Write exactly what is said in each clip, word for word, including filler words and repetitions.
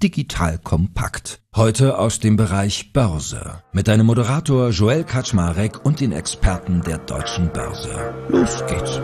Digital Kompakt. Heute aus dem Bereich Börse. Mit deinem Moderator Joel Kaczmarek und den Experten der Deutschen Börse. Los geht's.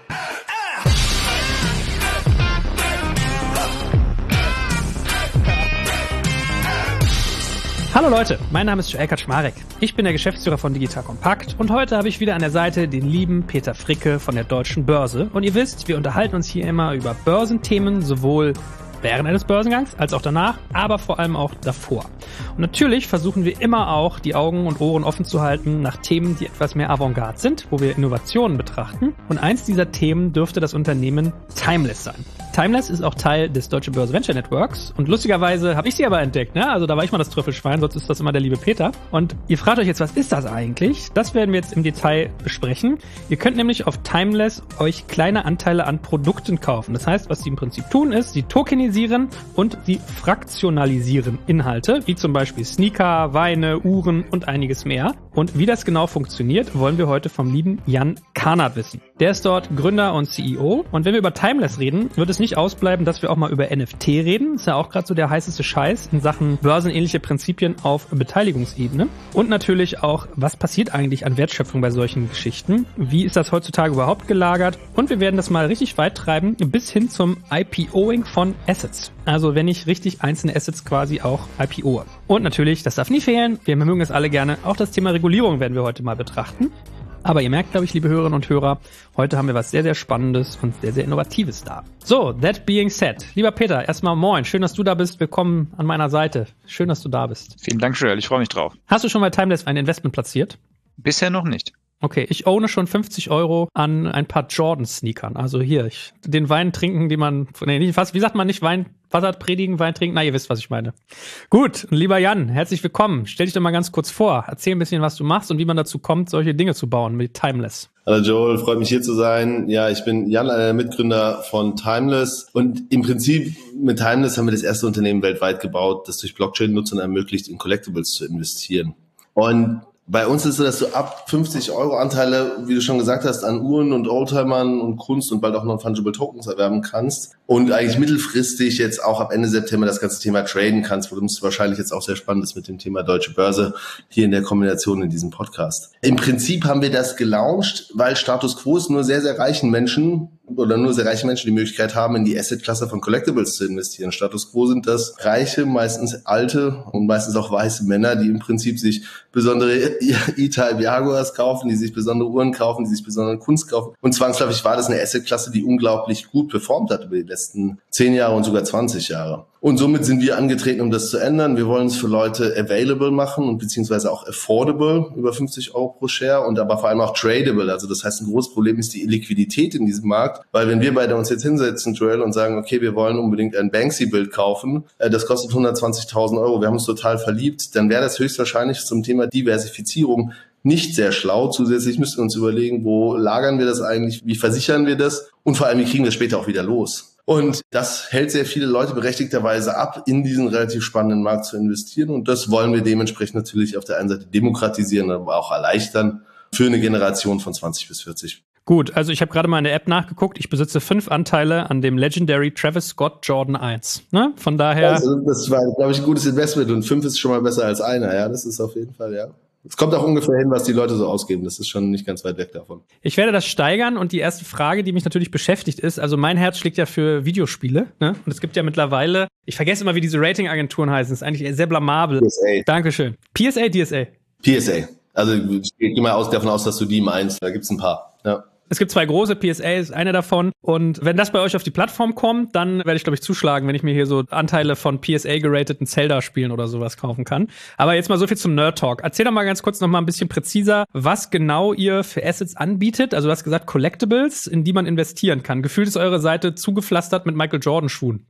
Hallo Leute, mein Name ist Joel Kaczmarek. Ich bin der Geschäftsführer von Digital Kompakt und heute habe ich wieder an der Seite den lieben Peter Fricke von der Deutschen Börse. Und ihr wisst, wir unterhalten uns hier immer über Börsenthemen, sowohl während eines Börsengangs als auch danach, aber vor allem auch davor. Und natürlich versuchen wir immer auch, die Augen und Ohren offen zu halten nach Themen, die etwas mehr Avantgarde sind, wo wir Innovationen betrachten. Und eins dieser Themen dürfte das Unternehmen Timeless sein. Timeless ist auch Teil des Deutsche Börse Venture Networks und lustigerweise habe ich sie aber entdeckt, ne? Also da war ich mal das Trüffelschwein, sonst ist das immer der liebe Peter. Und ihr fragt euch jetzt, was ist das eigentlich? Das werden wir jetzt im Detail besprechen. Ihr könnt nämlich auf Timeless euch kleine Anteile an Produkten kaufen. Das heißt, was sie im Prinzip tun ist, sie tokenisieren und sie fraktionalisieren Inhalte, wie zum Beispiel Sneaker, Weine, Uhren und einiges mehr. Und wie das genau funktioniert, wollen wir heute vom lieben Jan Karnert wissen. Der ist dort Gründer und C E O. Und wenn wir über Timeless reden, wird es nicht ausbleiben, dass wir auch mal über N F T reden. Ist ja auch gerade so der heißeste Scheiß in Sachen börsenähnliche Prinzipien auf Beteiligungsebene. Und natürlich auch, was passiert eigentlich an Wertschöpfung bei solchen Geschichten? Wie ist das heutzutage überhaupt gelagert? Und wir werden das mal richtig weit treiben, bis hin zum IPOing von Assets. Also wenn ich richtig einzelne Assets quasi auch I P O. Und natürlich, das darf nie fehlen, wir mögen es alle gerne, auch das Thema Regulierung werden wir heute mal betrachten. Aber ihr merkt, glaube ich, liebe Hörerinnen und Hörer, heute haben wir was sehr, sehr Spannendes und sehr, sehr Innovatives da. So, that being said. Lieber Peter, erstmal moin. Schön, dass du da bist. Willkommen an meiner Seite. Schön, dass du da bist. Vielen Dank, Joel. Ich freue mich drauf. Hast du schon bei Timeless ein Investment platziert? Bisher noch nicht. Okay, ich owne schon fünfzig Euro an ein paar Jordan-Sneakern. Also hier, ich, den Wein trinken, die man, nee, nicht, was, wie sagt man nicht, Wein, Wasser predigen, Wein trinken? Na, ihr wisst, was ich meine. Gut, lieber Jan, herzlich willkommen. Stell dich doch mal ganz kurz vor. Erzähl ein bisschen, was du machst und wie man dazu kommt, solche Dinge zu bauen mit Timeless. Hallo Joel, freut mich hier zu sein. Ja, ich bin Jan, einer der Mitgründer von Timeless. Und im Prinzip mit Timeless haben wir das erste Unternehmen weltweit gebaut, das durch Blockchain-Nutzern ermöglicht, in Collectibles zu investieren. Und bei uns ist es so, dass du ab fünfzig Euro Anteile, wie du schon gesagt hast, an Uhren und Oldtimern und Kunst und bald auch Non-Fungible Tokens erwerben kannst und eigentlich mittelfristig jetzt auch ab Ende September das ganze Thema traden kannst, worum es wahrscheinlich jetzt auch sehr spannend ist mit dem Thema Deutsche Börse hier in der Kombination in diesem Podcast. Im Prinzip haben wir das gelauncht, weil Status Quo ist nur sehr, sehr reichen Menschen oder nur sehr reiche Menschen die Möglichkeit haben, in die Asset-Klasse von Collectibles zu investieren. Status Quo sind das reiche, meistens alte und meistens auch weiße Männer, die im Prinzip sich besondere E-Type Jaguars kaufen, die sich besondere Uhren kaufen, die sich besondere Kunst kaufen. Und zwangsläufig war das eine Asset-Klasse, die unglaublich gut performt hat über die letzten zehn Jahre und sogar zwanzig Jahre. Und somit sind wir angetreten, um das zu ändern. Wir wollen es für Leute available machen und beziehungsweise auch affordable, über fünfzig Euro pro Share und aber vor allem auch tradable. Also das heißt, ein großes Problem ist die Illiquidität in diesem Markt, weil wenn wir beide uns jetzt hinsetzen, Joel, und sagen, okay, wir wollen unbedingt ein Banksy-Bild kaufen, das kostet hundertzwanzigtausend Euro, wir haben uns total verliebt, dann wäre das höchstwahrscheinlich zum Thema Diversifizierung nicht sehr schlau. Zusätzlich müssten wir uns überlegen, wo lagern wir das eigentlich, wie versichern wir das und vor allem, wie kriegen wir es später auch wieder los. Und das hält sehr viele Leute berechtigterweise ab, in diesen relativ spannenden Markt zu investieren. Und das wollen wir dementsprechend natürlich auf der einen Seite demokratisieren, aber auch erleichtern für eine Generation von zwanzig bis vierzig. Gut, also ich habe gerade mal in der App nachgeguckt. Ich besitze fünf Anteile an dem Legendary Travis Scott Jordan eins. Ne? Von daher... Also das war, glaube ich, ein gutes Investment. Und fünf ist schon mal besser als einer. Ja, das ist auf jeden Fall, ja. Es kommt auch ungefähr hin, was die Leute so ausgeben. Das ist schon nicht ganz weit weg davon. Ich werde das steigern und die erste Frage, die mich natürlich beschäftigt ist, also mein Herz schlägt ja für Videospiele, ne? Und es gibt ja mittlerweile, ich vergesse immer, wie diese Ratingagenturen heißen, das ist eigentlich sehr blamabel. P S A. Dankeschön. P S A, D S A? P S A. Also ich gehe mal aus, davon aus, dass du die meinst. Da gibt's ein paar, ja. Es gibt zwei große, P S A ist eine davon. Und wenn das bei euch auf die Plattform kommt, dann werde ich, glaube ich, zuschlagen, wenn ich mir hier so Anteile von P S A-gerateten Zelda-Spielen oder sowas kaufen kann. Aber jetzt mal so viel zum Nerd-Talk. Erzähl doch mal ganz kurz noch mal ein bisschen präziser, was genau ihr für Assets anbietet. Also du hast gesagt Collectibles, in die man investieren kann. Gefühlt ist eure Seite zugepflastert mit Michael Jordan-Schuhen.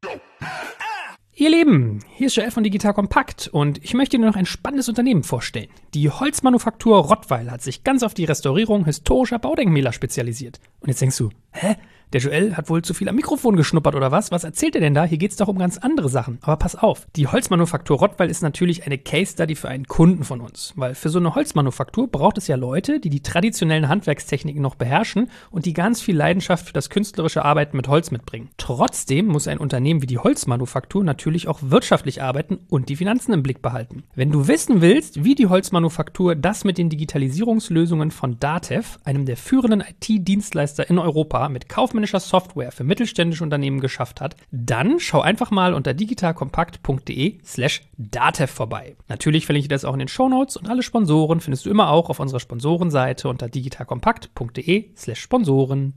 Ihr Lieben, hier ist Joel von Digital Kompakt und ich möchte Ihnen noch ein spannendes Unternehmen vorstellen. Die Holzmanufaktur Rottweil hat sich ganz auf die Restaurierung historischer Baudenkmäler spezialisiert. Und jetzt denkst du, hä? Der Joel hat wohl zu viel am Mikrofon geschnuppert oder was? Was erzählt er denn da? Hier geht's doch um ganz andere Sachen. Aber pass auf, die Holzmanufaktur Rottweil ist natürlich eine Case-Study für einen Kunden von uns. Weil für so eine Holzmanufaktur braucht es ja Leute, die die traditionellen Handwerkstechniken noch beherrschen und die ganz viel Leidenschaft für das künstlerische Arbeiten mit Holz mitbringen. Trotzdem muss ein Unternehmen wie die Holzmanufaktur natürlich auch wirtschaftlich arbeiten und die Finanzen im Blick behalten. Wenn du wissen willst, wie die Holzmanufaktur das mit den Digitalisierungslösungen von Datev, einem der führenden I T-Dienstleister in Europa, mit kaufmännischer Software für mittelständische Unternehmen geschafft hat, dann schau einfach mal unter digitalkompakt.de slash Datev vorbei. Natürlich verlinke ich das auch in den Shownotes und alle Sponsoren findest du immer auch auf unserer Sponsorenseite unter digitalkompakt.de slash Sponsoren.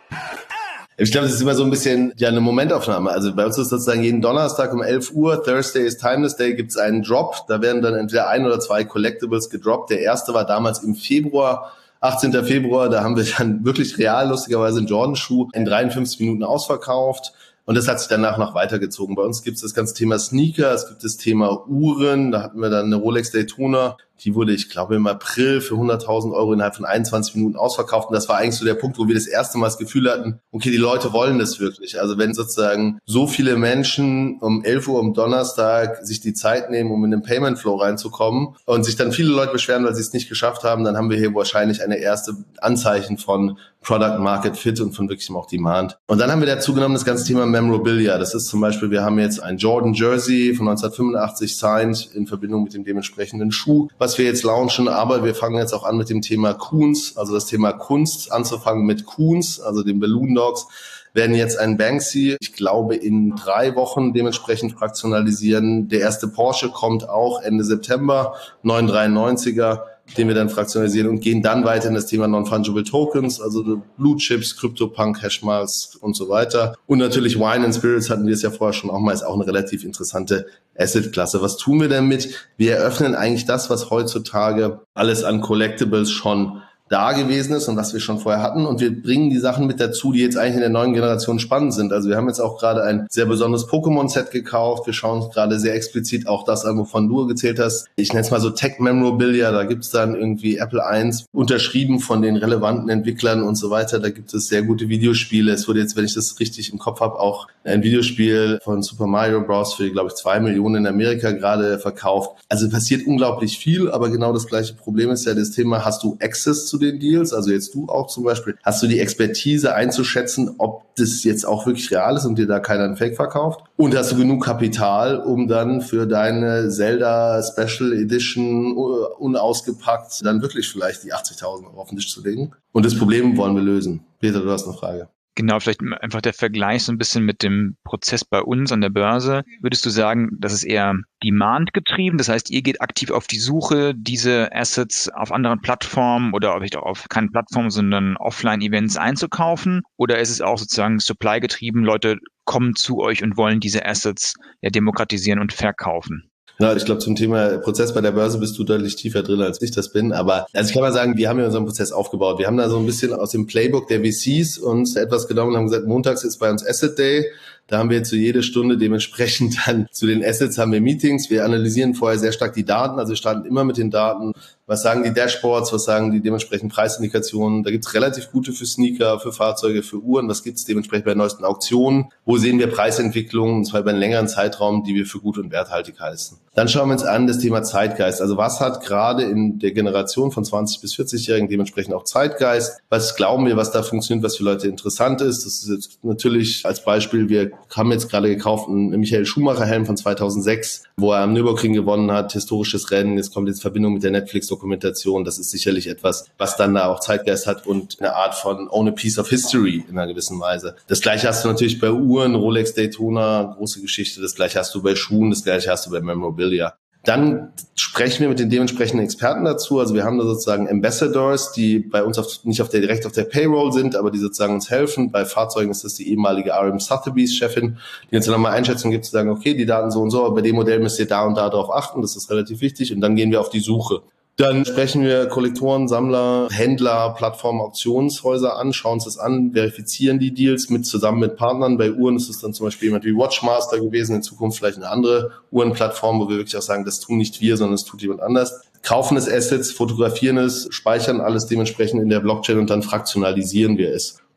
Ich glaube, das ist immer so ein bisschen ja eine Momentaufnahme. Also bei uns ist sozusagen jeden Donnerstag um elf Uhr, Thursday is Timeless Day, gibt es einen Drop. Da werden dann entweder ein oder zwei Collectibles gedroppt. Der erste war damals im Februar, achtzehnten Februar. Da haben wir dann wirklich real, lustigerweise, einen Jordan-Schuh in dreiundfünfzig Minuten ausverkauft. Und das hat sich danach noch weitergezogen. Bei uns gibt es das ganze Thema Sneaker, es gibt das Thema Uhren. Da hatten wir dann eine Rolex Daytona. Die wurde, ich glaube, im April für hunderttausend Euro innerhalb von einundzwanzig Minuten ausverkauft. Und das war eigentlich so der Punkt, wo wir das erste Mal das Gefühl hatten, okay, die Leute wollen das wirklich. Also wenn sozusagen so viele Menschen um elf Uhr am Donnerstag sich die Zeit nehmen, um in den Payment Flow reinzukommen und sich dann viele Leute beschweren, weil sie es nicht geschafft haben, dann haben wir hier wahrscheinlich eine erste Anzeichen von Product Market Fit und von wirklichem auch Demand. Und dann haben wir dazu genommen das ganze Thema Memorabilia. Das ist zum Beispiel, wir haben jetzt ein Jordan Jersey von neunzehnhundertfünfundachtzig signed in Verbindung mit dem dementsprechenden Schuh, was wir jetzt launchen, aber wir fangen jetzt auch an mit dem Thema Coons, also das Thema Kunst anzufangen mit Coons, also den Balloon Dogs, werden jetzt einen Banksy, ich glaube, in drei Wochen dementsprechend fraktionalisieren. Der erste Porsche kommt auch Ende September, neun dreiundneunziger, den wir dann fraktionalisieren und gehen dann weiter in das Thema Non-Fungible Tokens, also Blue Chips, CryptoPunk, Hashmarks und so weiter. Und natürlich Wine and Spirits hatten wir es ja vorher schon auch mal, ist auch eine relativ interessante Asset-Klasse. Was tun wir damit? Wir eröffnen eigentlich das, was heutzutage alles an Collectibles schon da gewesen ist und was wir schon vorher hatten. Und wir bringen die Sachen mit dazu, die jetzt eigentlich in der neuen Generation spannend sind. Also wir haben jetzt auch gerade ein sehr besonderes Pokémon-Set gekauft. Wir schauen uns gerade sehr explizit auch das an, wovon du gezählt hast. Ich nenne es mal so Tech-Memorabilia. Da gibt es dann irgendwie Apple eins unterschrieben von den relevanten Entwicklern und so weiter. Da gibt es sehr gute Videospiele. Es wurde jetzt, wenn ich das richtig im Kopf habe, auch ein Videospiel von Super Mario Bros. Für, glaube ich, zwei Millionen in Amerika gerade verkauft. Also passiert unglaublich viel, aber genau das gleiche Problem ist ja das Thema, hast du Access zu den Deals, also jetzt du auch zum Beispiel, hast du die Expertise einzuschätzen, ob das jetzt auch wirklich real ist und dir da keiner einen Fake verkauft? Und hast du genug Kapital, um dann für deine Zelda Special Edition unausgepackt dann wirklich vielleicht die achtzigtausend Euro auf den Tisch zu legen? Und das Problem wollen wir lösen. Peter, du hast eine Frage. Genau, vielleicht einfach der Vergleich so ein bisschen mit dem Prozess bei uns an der Börse. Würdest du sagen, das ist eher Demand getrieben? Das heißt, ihr geht aktiv auf die Suche, diese Assets auf anderen Plattformen oder vielleicht auch auf keine Plattform, sondern Offline-Events einzukaufen? Oder ist es auch sozusagen Supply getrieben? Leute kommen zu euch und wollen diese Assets ja demokratisieren und verkaufen? Ja, ich glaube, zum Thema Prozess bei der Börse bist du deutlich tiefer drin, als ich das bin. Aber also ich kann mal sagen, wir haben ja unseren Prozess aufgebaut. Wir haben da so ein bisschen aus dem Playbook der V Cs uns etwas genommen und haben gesagt, montags ist bei uns Asset Day. Da haben wir zu jede Stunde dementsprechend dann zu den Assets haben wir Meetings. Wir analysieren vorher sehr stark die Daten. Also wir starten immer mit den Daten. Was sagen die Dashboards? Was sagen die dementsprechend Preisindikationen? Da gibt's relativ gute für Sneaker, für Fahrzeuge, für Uhren. Was gibt's dementsprechend bei neuesten Auktionen? Wo sehen wir Preisentwicklungen? Und zwar über einen längeren Zeitraum, die wir für gut und werthaltig heißen. Dann schauen wir uns an das Thema Zeitgeist. Also was hat gerade in der Generation von zwanzig bis vierzig-Jährigen dementsprechend auch Zeitgeist? Was glauben wir, was da funktioniert, was für Leute interessant ist? Das ist jetzt natürlich als Beispiel, wir haben jetzt gerade gekauft einen Michael Schumacher Helm von zweitausendsechs, wo er am Nürburgring gewonnen hat, historisches Rennen. Jetzt kommt jetzt in Verbindung mit der Netflix-Dokumentation. Das ist sicherlich etwas, was dann da auch Zeitgeist hat und eine Art von Own a Piece of History in einer gewissen Weise. Das Gleiche hast du natürlich bei Uhren, Rolex Daytona, große Geschichte. Das Gleiche hast du bei Schuhen, das Gleiche hast du bei Memorabilia. Dann sprechen wir mit den dementsprechenden Experten dazu. Also wir haben da sozusagen Ambassadors, die bei uns auf, nicht auf der, direkt auf der Payroll sind, aber die sozusagen uns helfen. Bei Fahrzeugen ist das die ehemalige R M Sotheby's Chefin, die uns dann nochmal Einschätzung gibt, zu sagen, okay, die Daten so und so, aber bei dem Modell müsst ihr da und da drauf achten. Das ist relativ wichtig. Und dann gehen wir auf die Suche. Dann sprechen wir Kollektoren, Sammler, Händler, Plattformen, Auktionshäuser an, schauen uns das an, verifizieren die Deals mit zusammen mit Partnern. Bei Uhren ist es dann zum Beispiel jemand wie Watchmaster gewesen, in Zukunft vielleicht eine andere Uhrenplattform, wo wir wirklich auch sagen, das tun nicht wir, sondern das tut jemand anders. Kaufen es Assets, fotografieren es, speichern alles dementsprechend in der Blockchain und dann fraktionalisieren wir es.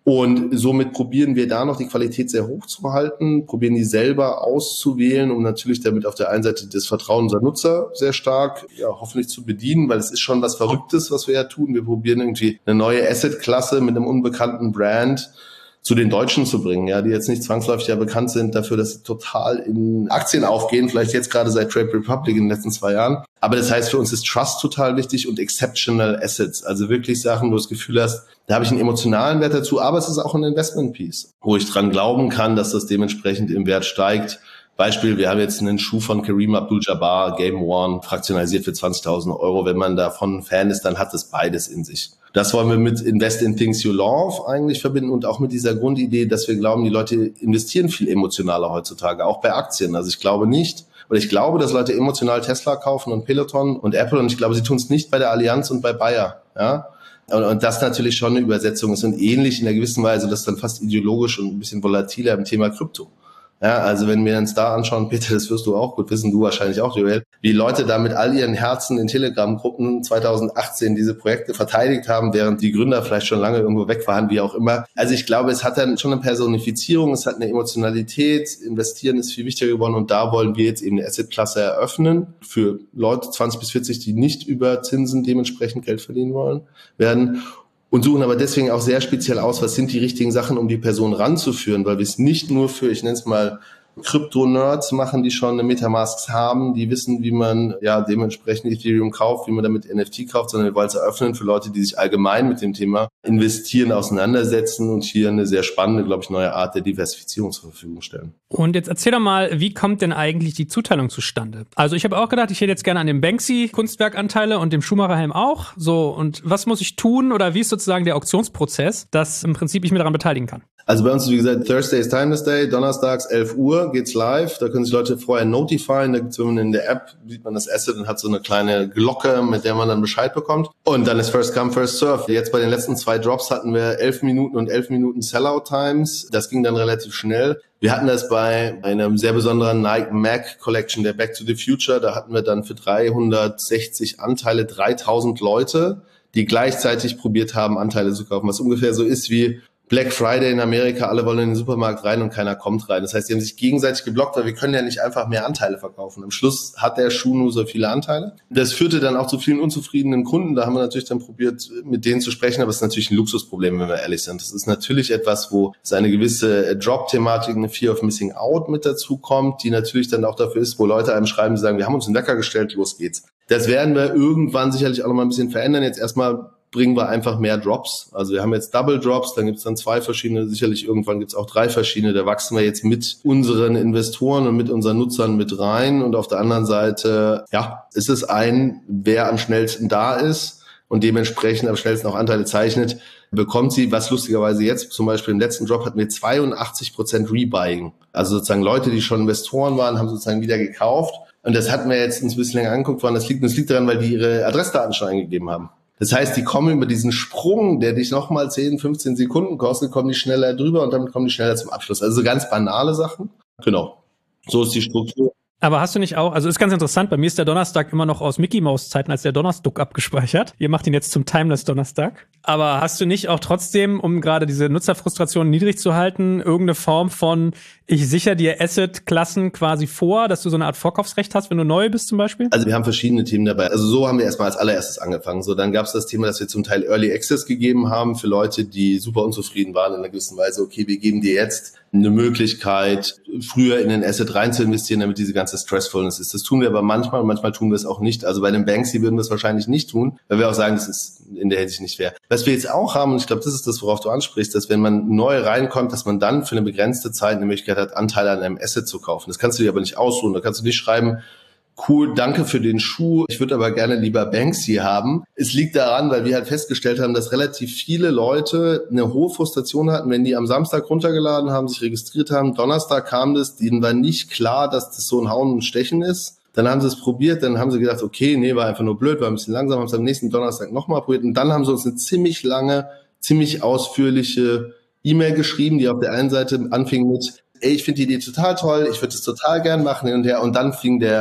Und somit probieren wir da noch die Qualität sehr hoch zu halten, probieren die selber auszuwählen, um natürlich damit auf der einen Seite das Vertrauen unserer Nutzer sehr stark, ja, hoffentlich zu bedienen, weil es ist schon was Verrücktes, was wir ja tun. Wir probieren irgendwie eine neue Asset-Klasse mit einem unbekannten Brand zu den Deutschen zu bringen, ja, die jetzt nicht zwangsläufig ja bekannt sind dafür, dass sie total in Aktien aufgehen, vielleicht jetzt gerade seit Trade Republic in den letzten zwei Jahren. Aber das heißt, für uns ist Trust total wichtig und Exceptional Assets, also wirklich Sachen, wo du das Gefühl hast, da habe ich einen emotionalen Wert dazu, aber es ist auch ein Investment-Piece, wo ich dran glauben kann, dass das dementsprechend im Wert steigt. Beispiel, wir haben jetzt einen Schuh von Kareem Abdul-Jabbar, Game One, fraktionalisiert für zwanzigtausend Euro. Wenn man davon Fan ist, dann hat es beides in sich. Das wollen wir mit Invest in Things You Love eigentlich verbinden und auch mit dieser Grundidee, dass wir glauben, die Leute investieren viel emotionaler heutzutage, auch bei Aktien. Also ich glaube nicht, oder ich glaube, dass Leute emotional Tesla kaufen und Peloton und Apple und ich glaube, sie tun es nicht bei der Allianz und bei Bayer, ja. Und, und das natürlich schon eine Übersetzung ist und ähnlich in einer gewissen Weise, das dann fast ideologisch und ein bisschen volatiler im Thema Krypto. Ja, also wenn wir uns da anschauen, Peter, das wirst du auch gut wissen, du wahrscheinlich auch, Joel, wie Leute da mit all ihren Herzen in Telegram-Gruppen zwanzig achtzehn diese Projekte verteidigt haben, während die Gründer vielleicht schon lange irgendwo weg waren, wie auch immer. Also ich glaube, es hat dann schon eine Personifizierung, es hat eine Emotionalität, investieren ist viel wichtiger geworden und da wollen wir jetzt eben eine Asset-Klasse eröffnen für Leute zwanzig bis vierzig, die nicht über Zinsen dementsprechend Geld verdienen wollen, werden. Und suchen aber deswegen auch sehr speziell aus, was sind die richtigen Sachen, um die Person ranzuführen, weil wir es nicht nur für, ich nenne es mal, Krypto-Nerds machen, die schon eine Metamask haben, die wissen, wie man ja dementsprechend Ethereum kauft, wie man damit N F T kauft, sondern wir wollen es eröffnen für Leute, die sich allgemein mit dem Thema investieren, auseinandersetzen und hier eine sehr spannende, glaube ich, neue Art der Diversifizierung zur Verfügung stellen. Und jetzt erzähl doch mal, wie kommt denn eigentlich die Zuteilung zustande? Also ich habe auch gedacht, ich hätte jetzt gerne an dem Banksy-Kunstwerkanteile und dem Schumacher-Helm auch. So, und was muss ich tun oder wie ist sozusagen der Auktionsprozess, dass im Prinzip ich mich daran beteiligen kann? Also bei uns, wie gesagt, Thursday is Timeless Day, donnerstags elf Uhr geht's live. Da können sich Leute vorher notifieren. Da gibt's, wenn man in der App sieht man das Asset und hat so eine kleine Glocke, mit der man dann Bescheid bekommt. Und dann ist First Come, First Serve. Jetzt bei den letzten zwei Drops hatten wir elf Minuten und elf Minuten Sellout-Times. Das ging dann relativ schnell. Wir hatten das bei einem sehr besonderen Nike Mac Collection, der Back to the Future. Da hatten wir dann für dreihundertsechzig Anteile dreitausend Leute, die gleichzeitig probiert haben, Anteile zu kaufen. Was ungefähr so ist wie Black Friday in Amerika, alle wollen in den Supermarkt rein und keiner kommt rein. Das heißt, die haben sich gegenseitig geblockt, weil wir können ja nicht einfach mehr Anteile verkaufen. Am Schluss hat der Schuh nur so viele Anteile. Das führte dann auch zu vielen unzufriedenen Kunden. Da haben wir natürlich dann probiert, mit denen zu sprechen, aber es ist natürlich ein Luxusproblem, wenn wir ehrlich sind. Das ist natürlich etwas, wo es eine gewisse Drop-Thematik, eine Fear of Missing Out mit dazu kommt, die natürlich dann auch dafür ist, wo Leute einem schreiben, die sagen, wir haben uns einen Wecker gestellt, los geht's. Das werden wir irgendwann sicherlich auch noch mal ein bisschen verändern. Jetzt erstmal bringen wir einfach mehr Drops. Also wir haben jetzt Double Drops, dann gibt es dann zwei verschiedene, sicherlich irgendwann gibt es auch drei verschiedene. Da wachsen wir jetzt mit unseren Investoren und mit unseren Nutzern mit rein. Und auf der anderen Seite, ja, ist es ein, wer am schnellsten da ist und dementsprechend am schnellsten auch Anteile zeichnet, bekommt sie, was lustigerweise jetzt zum Beispiel im letzten Drop hatten wir zweiundachtzig Prozent Rebuying. Also sozusagen Leute, die schon Investoren waren, haben sozusagen wieder gekauft. Und das hatten wir jetzt uns ein bisschen länger angeguckt, woran das liegt. Und das liegt daran, weil die ihre Adressdaten schon eingegeben haben. Das heißt, die kommen über diesen Sprung, der dich nochmal zehn, fünfzehn Sekunden kostet, kommen die schneller drüber und damit kommen die schneller zum Abschluss. Also so ganz banale Sachen. Genau. So ist die Struktur. Aber hast du nicht auch, also ist ganz interessant, bei mir ist der Donnerstag immer noch aus Mickey Mouse Zeiten als der Donnerstag abgespeichert. Ihr macht ihn jetzt zum Timeless Donnerstag. Aber hast du nicht auch trotzdem, um gerade diese Nutzerfrustration niedrig zu halten, irgendeine Form von, ich sichere dir Asset-Klassen quasi vor, dass du so eine Art Vorkaufsrecht hast, wenn du neu bist zum Beispiel? Also wir haben verschiedene Themen dabei. Also so haben wir erstmal als allererstes angefangen. So, dann gab es das Thema, dass wir zum Teil Early Access gegeben haben für Leute, die super unzufrieden waren in einer gewissen Weise. Okay, wir geben dir jetzt eine Möglichkeit, früher in den Asset rein zu investieren, damit diese ganze Stressfulness ist. Das tun wir aber manchmal und manchmal tun wir es auch nicht. Also bei dem Banksy würden wir es wahrscheinlich nicht tun, weil wir auch sagen, das ist in der Hinsicht nicht fair. Was wir jetzt auch haben, und ich glaube, das ist das, worauf du ansprichst, dass wenn man neu reinkommt, dass man dann für eine begrenzte Zeit eine Möglichkeit hat, Anteile an einem Asset zu kaufen. Das kannst du dir aber nicht ausruhen. Da kannst du nicht schreiben, cool, danke für den Schuh, ich würde aber gerne lieber Banksy haben. Es liegt daran, weil wir halt festgestellt haben, dass relativ viele Leute eine hohe Frustration hatten, wenn die am Samstag runtergeladen haben, sich registriert haben. Donnerstag kam das, denen war nicht klar, dass das so ein Hauen und Stechen ist. Dann haben sie es probiert, dann haben sie gedacht, okay, nee, war einfach nur blöd, war ein bisschen langsam, haben es am nächsten Donnerstag nochmal probiert und dann haben sie uns eine ziemlich lange, ziemlich ausführliche E-Mail geschrieben, die auf der einen Seite anfing mit, ey, ich finde die Idee total toll, ich würde es total gern machen hin und her und dann fing der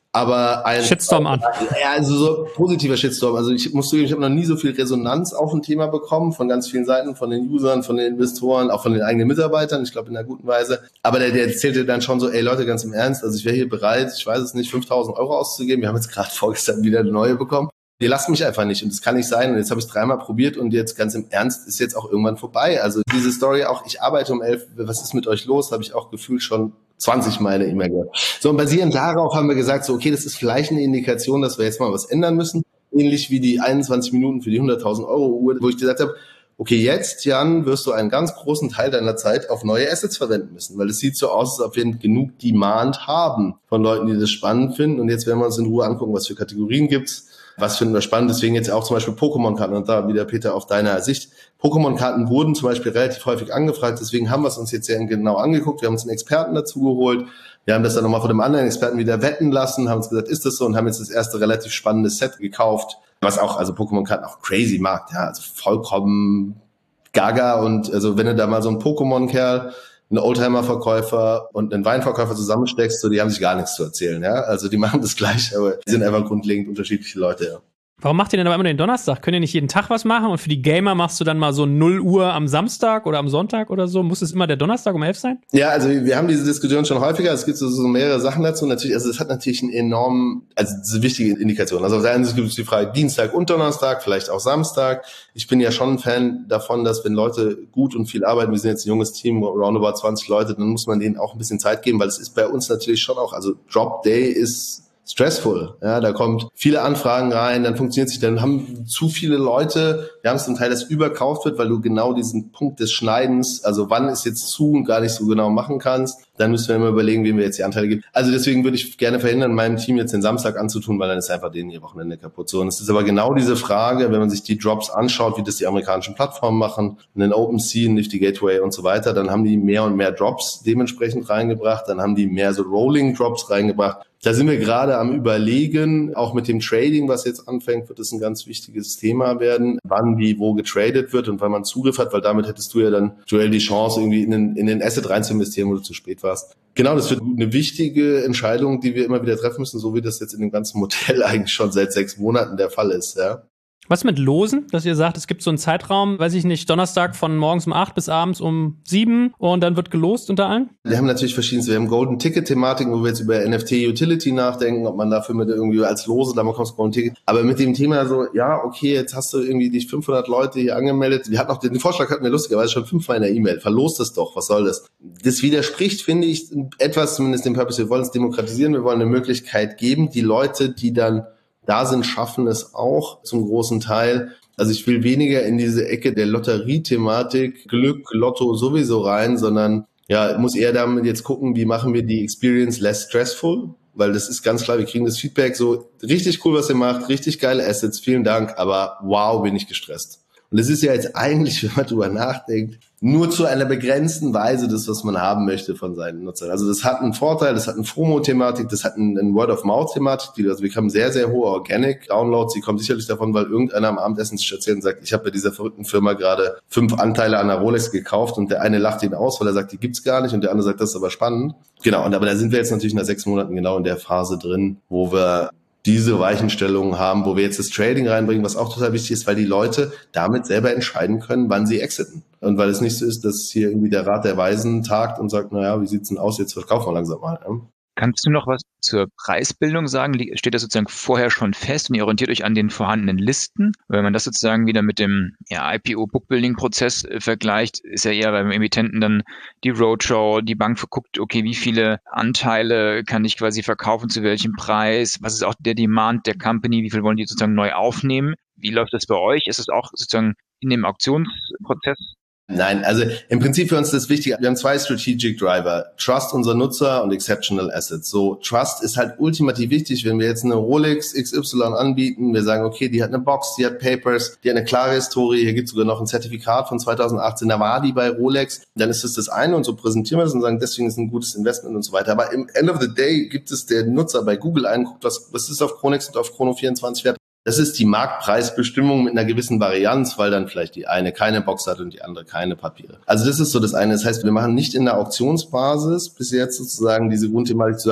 Aber ein Shitstorm an. Ja, also so positiver Shitstorm. Also ich muss zugeben, ich habe noch nie so viel Resonanz auf ein Thema bekommen, von ganz vielen Seiten, von den Usern, von den Investoren, auch von den eigenen Mitarbeitern, ich glaube in einer guten Weise. Aber der, der erzählte dann schon so, ey Leute, ganz im Ernst, also ich wäre hier bereit, ich weiß es nicht, fünftausend Euro auszugeben. Wir haben jetzt gerade vorgestern wieder eine neue bekommen. Die lassen mich einfach nicht und das kann nicht sein. Und jetzt habe ich es dreimal probiert und jetzt ganz im Ernst ist jetzt auch irgendwann vorbei. Also diese Story auch, ich arbeite um elf, was ist mit euch los, habe ich auch gefühlt schon zwanzig Mal eine E-Mail gehört. So, und basierend darauf haben wir gesagt, so okay, das ist vielleicht eine Indikation, dass wir jetzt mal was ändern müssen. Ähnlich wie die einundzwanzig Minuten für die hunderttausend Euro Uhr, wo ich gesagt habe, okay, jetzt, Jan, wirst du einen ganz großen Teil deiner Zeit auf neue Assets verwenden müssen, weil es sieht so aus, als ob wir genug Demand haben von Leuten, die das spannend finden. Und jetzt werden wir uns in Ruhe angucken, was für Kategorien gibt's. Was finden wir spannend? Deswegen jetzt auch zum Beispiel Pokémon-Karten. Und da wieder, Peter, auf deiner Sicht. Pokémon-Karten wurden zum Beispiel relativ häufig angefragt. Deswegen haben wir es uns jetzt sehr genau angeguckt. Wir haben uns einen Experten dazu geholt. Wir haben das dann nochmal von dem anderen Experten wieder wetten lassen, haben uns gesagt, ist das so? Und haben jetzt das erste relativ spannende Set gekauft. Was auch, also Pokémon-Karten auch crazy macht. Ja, also vollkommen gaga. Und also wenn du da mal so einen Pokémon-Kerl, einen Oldtimer-Verkäufer und einen Weinverkäufer zusammensteckst, so, die haben sich gar nichts zu erzählen, ja. Also die machen das gleich, aber die sind einfach grundlegend unterschiedliche Leute, ja. Warum macht ihr denn aber immer den Donnerstag? Könnt ihr nicht jeden Tag was machen? Und für die Gamer machst du dann mal so null Uhr am Samstag oder am Sonntag oder so? Muss es immer der Donnerstag um elf sein? Ja, also wir haben diese Diskussion schon häufiger. Es gibt so, so mehrere Sachen dazu. Natürlich, also es hat natürlich einen enormen, also das ist eine wichtige Indikation. Also auf der einen Seite gibt es die Frage Dienstag und Donnerstag, vielleicht auch Samstag. Ich bin ja schon ein Fan davon, dass wenn Leute gut und viel arbeiten, wir sind jetzt ein junges Team, roundabout zwanzig Leute, dann muss man denen auch ein bisschen Zeit geben, weil es ist bei uns natürlich schon auch, also Drop Day ist stressful, ja, da kommt viele Anfragen rein, dann funktioniert es nicht, dann haben zu viele Leute, wir haben es zum Teil, das überkauft wird, weil du genau diesen Punkt des Schneidens, also wann ist jetzt zu und gar nicht so genau machen kannst, dann müssen wir immer überlegen, wem wir jetzt die Anteile geben. Also deswegen würde ich gerne verhindern, meinem Team jetzt den Samstag anzutun, weil dann ist einfach denen ihr Wochenende kaputt. So, und es ist aber genau diese Frage, wenn man sich die Drops anschaut, wie das die amerikanischen Plattformen machen, einen OpenSea, einen Nifty Gateway und so weiter, dann haben die mehr und mehr Drops dementsprechend reingebracht, dann haben die mehr so Rolling Drops reingebracht. Da sind wir gerade am Überlegen, auch mit dem Trading, was jetzt anfängt, wird es ein ganz wichtiges Thema werden, wann, wie, wo getradet wird und wann man Zugriff hat, weil damit hättest du ja dann, Joel, die Chance, irgendwie in den, in den Asset rein zu investieren, wo du zu spät warst. Genau, das wird eine wichtige Entscheidung, die wir immer wieder treffen müssen, so wie das jetzt in dem ganzen Modell eigentlich schon seit sechs Monaten der Fall ist, ja. Was mit Losen, dass ihr sagt, es gibt so einen Zeitraum, weiß ich nicht, Donnerstag von morgens um acht bis abends um sieben und dann wird gelost unter allen? Wir haben natürlich verschiedenste, wir haben Golden Ticket Thematiken, wo wir jetzt über N F T Utility nachdenken, ob man dafür mit irgendwie als Lose, da bekommst du Golden Ticket. Aber mit dem Thema so, ja, okay, jetzt hast du irgendwie dich fünfhundert Leute hier angemeldet. Wir hatten auch den Vorschlag, hatten wir lustigerweise schon fünfmal in der E-Mail. Verlost es doch, was soll das? Das widerspricht, finde ich, etwas zumindest dem Purpose. Wir wollen es demokratisieren, wir wollen eine Möglichkeit geben, die Leute, die dann da sind, schaffen es auch zum großen Teil. Also ich will weniger in diese Ecke der Lotterie-Thematik, Glück, Lotto sowieso rein, sondern ja, muss eher damit jetzt gucken, wie machen wir die Experience less stressful, weil das ist ganz klar, wir kriegen das Feedback so, richtig cool, was ihr macht, richtig geile Assets, vielen Dank, aber wow, bin ich gestresst. Und das ist ja jetzt eigentlich, wenn man drüber nachdenkt, nur zu einer begrenzten Weise das, was man haben möchte von seinen Nutzern. Also das hat einen Vorteil, das hat eine FOMO-Thematik, das hat eine Word-of-Mouth-Thematik. Die, also wir haben sehr, sehr hohe Organic-Downloads. Die kommen sicherlich davon, weil irgendeiner am Abendessen sich erzählt und sagt, ich habe bei dieser verrückten Firma gerade fünf Anteile an einer Rolex gekauft und der eine lacht ihn aus, weil er sagt, die gibt's gar nicht und der andere sagt, das ist aber spannend. Genau, und aber da sind wir jetzt natürlich nach sechs Monaten genau in der Phase drin, wo wir diese Weichenstellungen haben, wo wir jetzt das Trading reinbringen, was auch total wichtig ist, weil die Leute damit selber entscheiden können, wann sie exiten. Und weil es nicht so ist, dass hier irgendwie der Rat der Weisen tagt und sagt, naja, wie sieht's denn aus, jetzt verkaufen wir langsam mal. Ja? Kannst du noch was zur Preisbildung sagen? Steht das sozusagen vorher schon fest und ihr orientiert euch an den vorhandenen Listen? Wenn man das sozusagen wieder mit dem ja, I P O-Bookbuilding-Prozess äh, vergleicht, ist ja eher beim Emittenten dann die Roadshow, die Bank guckt, okay, wie viele Anteile kann ich quasi verkaufen, zu welchem Preis? Was ist auch der Demand der Company? Wie viel wollen die sozusagen neu aufnehmen? Wie läuft das bei euch? Ist es auch sozusagen in dem Auktionsprozess? Nein, also im Prinzip für uns das Wichtige, wir haben zwei Strategic Driver, Trust unserer Nutzer und Exceptional Assets. So, Trust ist halt ultimativ wichtig, wenn wir jetzt eine Rolex X Y anbieten, wir sagen, okay, die hat eine Box, die hat Papers, die hat eine klare Historie, hier gibt es sogar noch ein Zertifikat von zweitausendachtzehn, da war die bei Rolex, dann ist das das eine und so präsentieren wir das und sagen, deswegen ist es ein gutes Investment und so weiter. Aber im End of the Day gibt es der Nutzer bei Google einen, guckt, was, was ist auf Chronex und auf Chrono vierundzwanzig wert. Das ist die Marktpreisbestimmung mit einer gewissen Varianz, weil dann vielleicht die eine keine Box hat und die andere keine Papiere. Also das ist so das eine. Das heißt, wir machen nicht in der Auktionsbasis bis jetzt sozusagen diese Grundthematik zu sagen,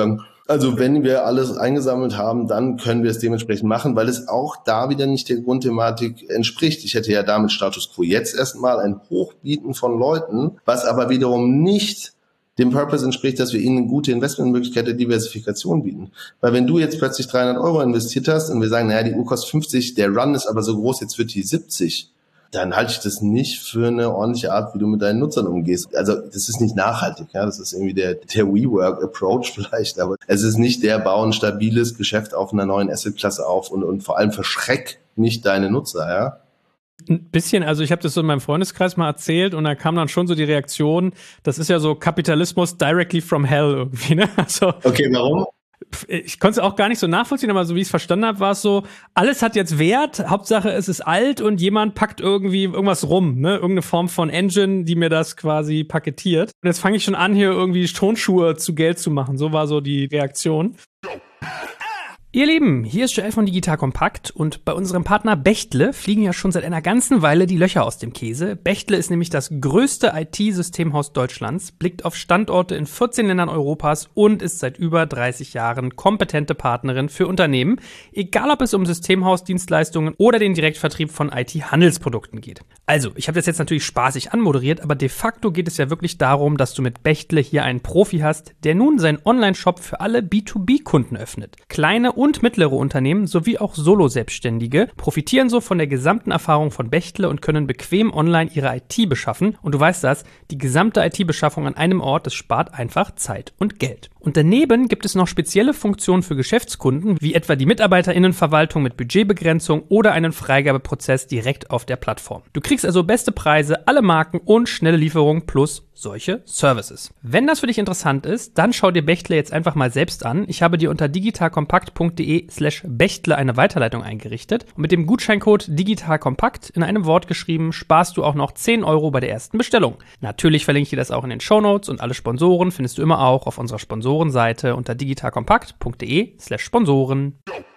Also wenn wir alles eingesammelt haben, dann können wir es dementsprechend machen, weil es auch da wieder nicht der Grundthematik entspricht. Ich hätte ja damit Status Quo jetzt erstmal ein Hochbieten von Leuten, was aber wiederum nicht dem Purpose entspricht, dass wir ihnen eine gute Investmentmöglichkeit der Diversifikation bieten. Weil wenn du jetzt plötzlich dreihundert Euro investiert hast und wir sagen, naja, die Uhr kostet fünfzig, der Run ist aber so groß, jetzt wird die siebzig, dann halte ich das nicht für eine ordentliche Art, wie du mit deinen Nutzern umgehst. Also das ist nicht nachhaltig, ja, das ist irgendwie der, der WeWork-Approach vielleicht, aber es ist nicht der, bau ein stabiles Geschäft auf einer neuen Assetklasse auf und, und vor allem verschreck nicht deine Nutzer, ja. Ein bisschen, also ich habe das so in meinem Freundeskreis mal erzählt und da kam dann schon so die Reaktion, das ist ja so Kapitalismus directly from hell irgendwie, ne? Also, okay, warum? Ich konnte es auch gar nicht so nachvollziehen, aber so wie ich es verstanden habe, war es so, alles hat jetzt Wert, Hauptsache es ist alt und jemand packt irgendwie irgendwas rum, ne? Irgendeine Form von Engine, die mir das quasi paketiert. Und jetzt fange ich schon an, hier irgendwie Tonschuhe zu Geld zu machen. So war so die Reaktion. Ihr Lieben, hier ist Joel von Digital Compact und bei unserem Partner Bechtle fliegen ja schon seit einer ganzen Weile die Löcher aus dem Käse. Bechtle ist nämlich das größte I T-Systemhaus Deutschlands, blickt auf Standorte in vierzehn Ländern Europas und ist seit über dreißig Jahren kompetente Partnerin für Unternehmen, egal ob es um Systemhausdienstleistungen oder den Direktvertrieb von I T-Handelsprodukten geht. Also, ich habe das jetzt natürlich spaßig anmoderiert, aber de facto geht es ja wirklich darum, dass du mit Bechtle hier einen Profi hast, der nun seinen Online-Shop für alle B zwei B-Kunden öffnet. Kleine und mittlere Unternehmen sowie auch Solo-Selbstständige profitieren so von der gesamten Erfahrung von Bechtle und können bequem online ihre I T beschaffen. Und du weißt das, die gesamte I T-Beschaffung an einem Ort, das spart einfach Zeit und Geld. Und daneben gibt es noch spezielle Funktionen für Geschäftskunden, wie etwa die MitarbeiterInnenverwaltung mit Budgetbegrenzung oder einen Freigabeprozess direkt auf der Plattform. Du kriegst also beste Preise, alle Marken und schnelle Lieferung plus solche Services. Wenn das für dich interessant ist, dann schau dir Bechtle jetzt einfach mal selbst an. Ich habe dir unter digitalkompakt.de slash Bechtle eine Weiterleitung eingerichtet und mit dem Gutscheincode digitalkompakt in einem Wort geschrieben sparst du auch noch zehn Euro bei der ersten Bestellung. Natürlich verlinke ich dir das auch in den Shownotes und alle Sponsoren findest du immer auch auf unserer Sponsorenseite unter digitalkompakt.de slash Sponsoren.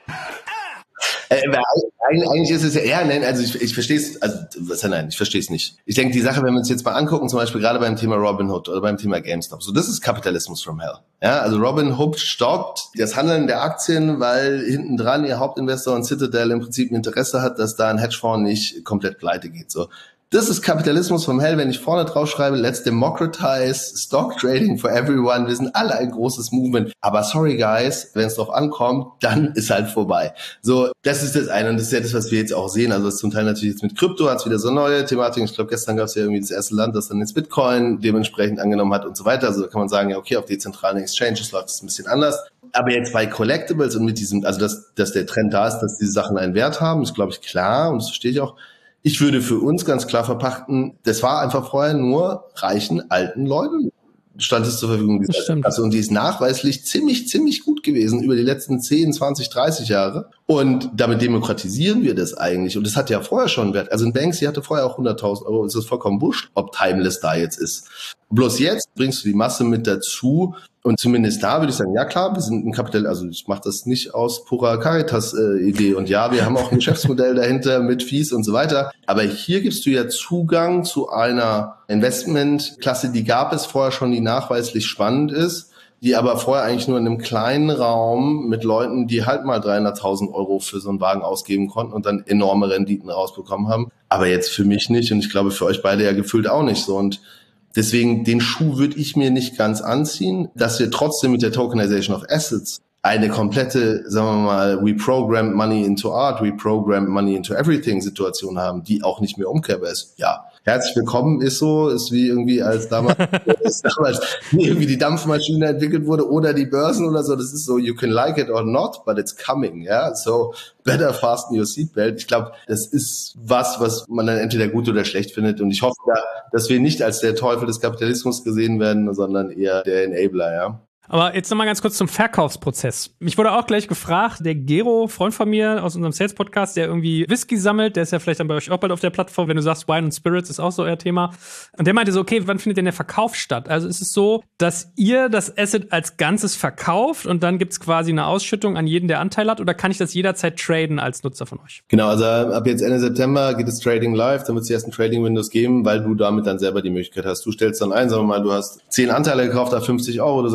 Äh, eigentlich, eigentlich ist es ja, ja, nein, also ich, ich verstehe es, also was, nein, ich verstehe es nicht. Ich denke, die Sache, wenn wir uns jetzt mal angucken, zum Beispiel gerade beim Thema Robinhood oder beim Thema GameStop, so das ist Kapitalismus from hell. Ja, also Robinhood stoppt das Handeln der Aktien, weil hinten dran ihr Hauptinvestor und Citadel im Prinzip ein Interesse hat, dass da ein Hedgefonds nicht komplett pleite geht. So. Das ist Kapitalismus vom Hell, wenn ich vorne drauf schreibe, let's democratize stock trading for everyone. Wir sind alle ein großes Movement. Aber sorry guys, wenn es drauf ankommt, dann ist halt vorbei. So, das ist das eine und das ist ja das, was wir jetzt auch sehen. Also das zum Teil natürlich jetzt mit Krypto hat es wieder so neue Thematiken. Ich glaube, gestern gab es ja irgendwie das erste Land, das dann jetzt Bitcoin dementsprechend angenommen hat und so weiter. Also da kann man sagen, ja okay, auf dezentralen Exchanges läuft es ein bisschen anders. Aber jetzt bei Collectibles und mit diesem, also dass, dass der Trend da ist, dass diese Sachen einen Wert haben, ist glaube ich klar und das verstehe ich auch. Ich würde für uns ganz klar verpachten, das war einfach vorher nur reichen, alten Leuten stand es zur Verfügung. Also, und die ist nachweislich ziemlich, ziemlich gut gewesen über die letzten zehn, zwanzig, dreißig Jahre. Und damit demokratisieren wir das eigentlich. Und das hat ja vorher schon Wert. Also ein Banksy hatte vorher auch hunderttausend Euro. Es ist vollkommen wurscht, ob Timeless da jetzt ist. Bloß jetzt bringst du die Masse mit dazu. Und zumindest da würde ich sagen, ja klar, wir sind ein Kapital, also ich mache das nicht aus purer Caritas-Idee. Äh, und ja, wir haben auch ein Geschäftsmodell dahinter mit Fees und so weiter. Aber hier gibst du ja Zugang zu einer Investmentklasse, die gab es vorher schon, die nachweislich spannend ist, die aber vorher eigentlich nur in einem kleinen Raum mit Leuten, die halt mal dreihunderttausend Euro für so einen Wagen ausgeben konnten und dann enorme Renditen rausbekommen haben. Aber jetzt für mich nicht und ich glaube für euch beide ja gefühlt auch nicht so. Und deswegen, den Schuh würde ich mir nicht ganz anziehen, dass wir trotzdem mit der Tokenization of Assets eine komplette, sagen wir mal, we program money into art, we program money into everything Situation haben, die auch nicht mehr umkehrbar ist. Ja, herzlich willkommen ist so, ist wie irgendwie als damals, ist damals irgendwie die Dampfmaschine entwickelt wurde oder die Börsen oder so. Das ist so, you can like it or not, but it's coming, ja. So, better fasten your seatbelt. Ich glaube, das ist was, was man dann entweder gut oder schlecht findet. Und ich hoffe, dass wir nicht als der Teufel des Kapitalismus gesehen werden, sondern eher der Enabler, ja. Aber jetzt nochmal ganz kurz zum Verkaufsprozess. Mich wurde auch gleich gefragt, der Gero, Freund von mir aus unserem Sales-Podcast, der irgendwie Whisky sammelt, der ist ja vielleicht dann bei euch auch bald auf der Plattform, wenn du sagst, Wine und Spirits ist auch so euer Thema. Und der meinte so, okay, wann findet denn der Verkauf statt? Also ist es so, dass ihr das Asset als Ganzes verkauft und dann gibt's quasi eine Ausschüttung an jeden, der Anteil hat? Oder kann ich das jederzeit traden als Nutzer von euch? Genau, also ab jetzt Ende September geht das Trading live, dann wird es die ersten Trading-Windows geben, weil du damit dann selber die Möglichkeit hast. Du stellst dann ein, sagen wir mal, du hast zehn Anteile gekauft auf fünfzig Euro, du sagst, Mensch, ich will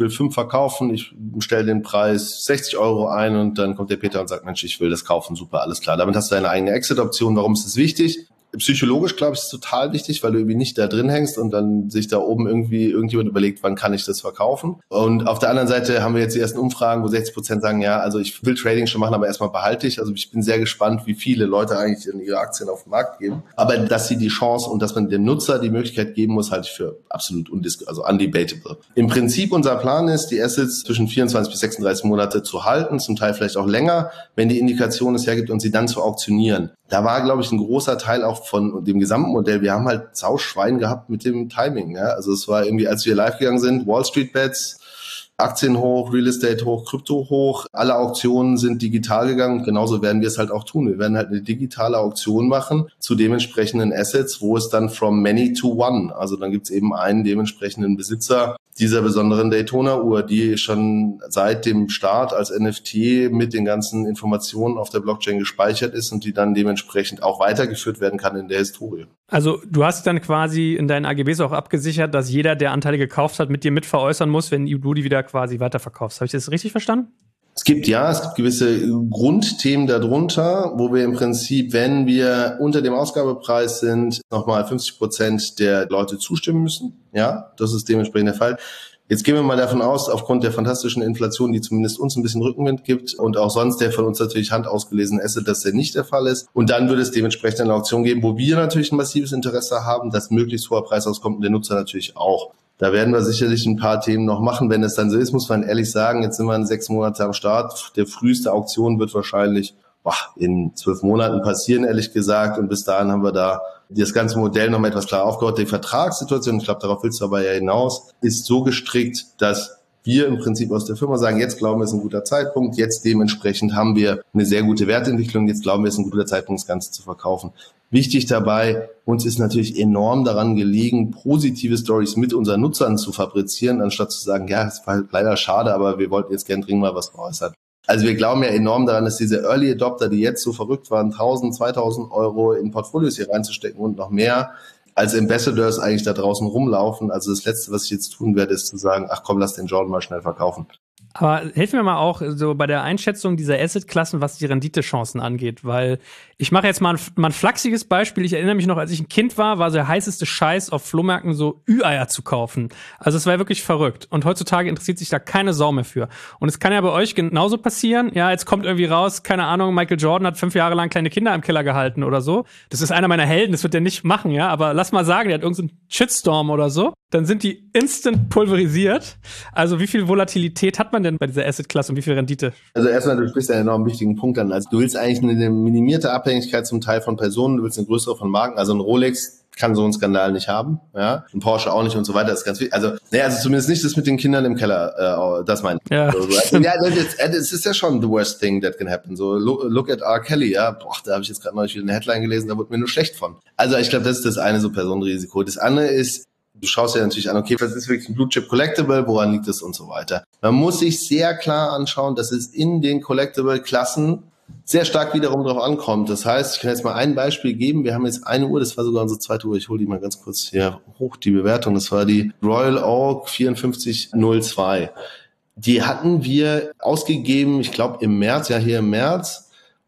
will fünf verkaufen, ich stelle den Preis sechzig Euro ein und dann kommt der Peter und sagt, Mensch, ich will das kaufen, super, alles klar. Damit hast du deine eigene Exit-Option. Warum ist das wichtig? Psychologisch, glaube ich, ist es total wichtig, weil du irgendwie nicht da drin hängst und dann sich da oben irgendwie irgendjemand überlegt, wann kann ich das verkaufen. Und auf der anderen Seite haben wir jetzt die ersten Umfragen, wo sechzig Prozent sagen, ja, also ich will Trading schon machen, aber erstmal behalte ich. Also ich bin sehr gespannt, wie viele Leute eigentlich ihre Aktien auf den Markt geben. Aber dass sie die Chance und dass man dem Nutzer die Möglichkeit geben muss, halte ich für absolut undis- also undebatable. Im Prinzip unser Plan ist, die Assets zwischen vierundzwanzig bis sechsunddreißig Monate zu halten, zum Teil vielleicht auch länger, wenn die Indikation es hergibt und sie dann zu auktionieren. Da war, glaube ich, ein großer Teil auch von dem gesamten Modell. Wir haben halt Sauschwein gehabt mit dem Timing. Ja? Also es war irgendwie, als wir live gegangen sind, Wall Street Bets, Aktien hoch, Real Estate hoch, Krypto hoch. Alle Auktionen sind digital gegangen und genauso werden wir es halt auch tun. Wir werden halt eine digitale Auktion machen zu dementsprechenden Assets, wo es dann from many to one. Also dann gibt es eben einen dementsprechenden Besitzer dieser besonderen Daytona-Uhr, die schon seit dem Start als N F T mit den ganzen Informationen auf der Blockchain gespeichert ist und die dann dementsprechend auch weitergeführt werden kann in der Historie. Also du hast dann quasi in deinen A G Bs auch abgesichert, dass jeder, der Anteile gekauft hat, mit dir mit veräußern muss, wenn du die wieder quasi weiterverkaufst. Habe ich das richtig verstanden? Es gibt ja, es gibt gewisse Grundthemen darunter, wo wir im Prinzip, wenn wir unter dem Ausgabepreis sind, nochmal fünfzig Prozent der Leute zustimmen müssen. Ja, das ist dementsprechend der Fall. Jetzt gehen wir mal davon aus, aufgrund der fantastischen Inflation, die zumindest uns ein bisschen Rückenwind gibt und auch sonst der von uns natürlich handausgelesene Asset, dass der nicht der Fall ist. Und dann würde es dementsprechend eine Auktion geben, wo wir natürlich ein massives Interesse haben, dass möglichst hoher Preis auskommt und der Nutzer natürlich auch. Da werden wir sicherlich ein paar Themen noch machen. Wenn es dann so ist, muss man ehrlich sagen, jetzt sind wir in sechs Monate am Start. Der früheste Auktion wird wahrscheinlich boah, in zwölf Monaten passieren, ehrlich gesagt. Und bis dahin haben wir da das ganze Modell noch mal etwas klar aufgebaut. Die Vertragssituation, ich glaube, darauf willst du aber ja hinaus, ist so gestrickt, dass wir im Prinzip aus der Firma sagen, jetzt glauben wir, es ist ein guter Zeitpunkt, jetzt dementsprechend haben wir eine sehr gute Wertentwicklung, jetzt glauben wir, es ist ein guter Zeitpunkt, das Ganze zu verkaufen. Wichtig dabei, uns ist natürlich enorm daran gelegen, positive Stories mit unseren Nutzern zu fabrizieren, anstatt zu sagen, ja, es war leider schade, aber wir wollten jetzt gern dringend mal was veräußern. Also wir glauben ja enorm daran, dass diese Early Adopter, die jetzt so verrückt waren, tausend, zweitausend Euro in Portfolios hier reinzustecken und noch mehr, als Ambassadors eigentlich da draußen rumlaufen. Also das Letzte, was ich jetzt tun werde, ist zu sagen, ach komm, lass den Jordan mal schnell verkaufen. Aber hilf mir mal auch so bei der Einschätzung dieser Asset-Klassen, was die Renditechancen angeht, weil ich mache jetzt mal ein, mal ein flachsiges Beispiel. Ich erinnere mich noch, als ich ein Kind war, war so der heißeste Scheiß auf Flohmärkten so Ü-Eier zu kaufen. Also es war wirklich verrückt. Und heutzutage interessiert sich da keine Sau mehr für. Und es kann ja bei euch genauso passieren. Ja, jetzt kommt irgendwie raus, keine Ahnung, Michael Jordan hat fünf Jahre lang kleine Kinder im Keller gehalten oder so. Das ist einer meiner Helden, das wird der nicht machen, ja. Aber lass mal sagen, der hat irgendeinen Shitstorm oder so. Dann sind die instant pulverisiert. Also wie viel Volatilität hat man denn bei dieser Asset-Klasse und wie viel Rendite? Also erstmal, du sprichst einen enorm wichtigen Punkt an. Also du willst eigentlich eine minimierte Abhängigkeit zum Teil von Personen, du willst eine größere von Marken. Also ein Rolex kann so einen Skandal nicht haben, ja, ein Porsche auch nicht und so weiter. Das ist ganz wichtig. Also, naja, also zumindest nicht das mit den Kindern im Keller, äh, das meine ich. Ja, also, ja, das ist ja schon the worst thing that can happen. So, look at R. Kelly, ja, boah, da habe ich jetzt gerade neulich wieder eine Headline gelesen, da wurde mir nur schlecht von. Also ich glaube, das ist das eine so Personenrisiko. Das andere ist, du schaust ja natürlich an, okay, das ist wirklich ein Blue Chip Collectible, woran liegt es und so weiter. Man muss sich sehr klar anschauen, dass es in den Collectible-Klassen sehr stark wiederum drauf ankommt. Das heißt, ich kann jetzt mal ein Beispiel geben. Wir haben jetzt eine Uhr, das war sogar unsere zweite Uhr. Ich hole die mal ganz kurz hier hoch, die Bewertung. Das war die Royal Oak vierundfünfzig null zwei. Die hatten wir ausgegeben, ich glaube im März, ja hier im März.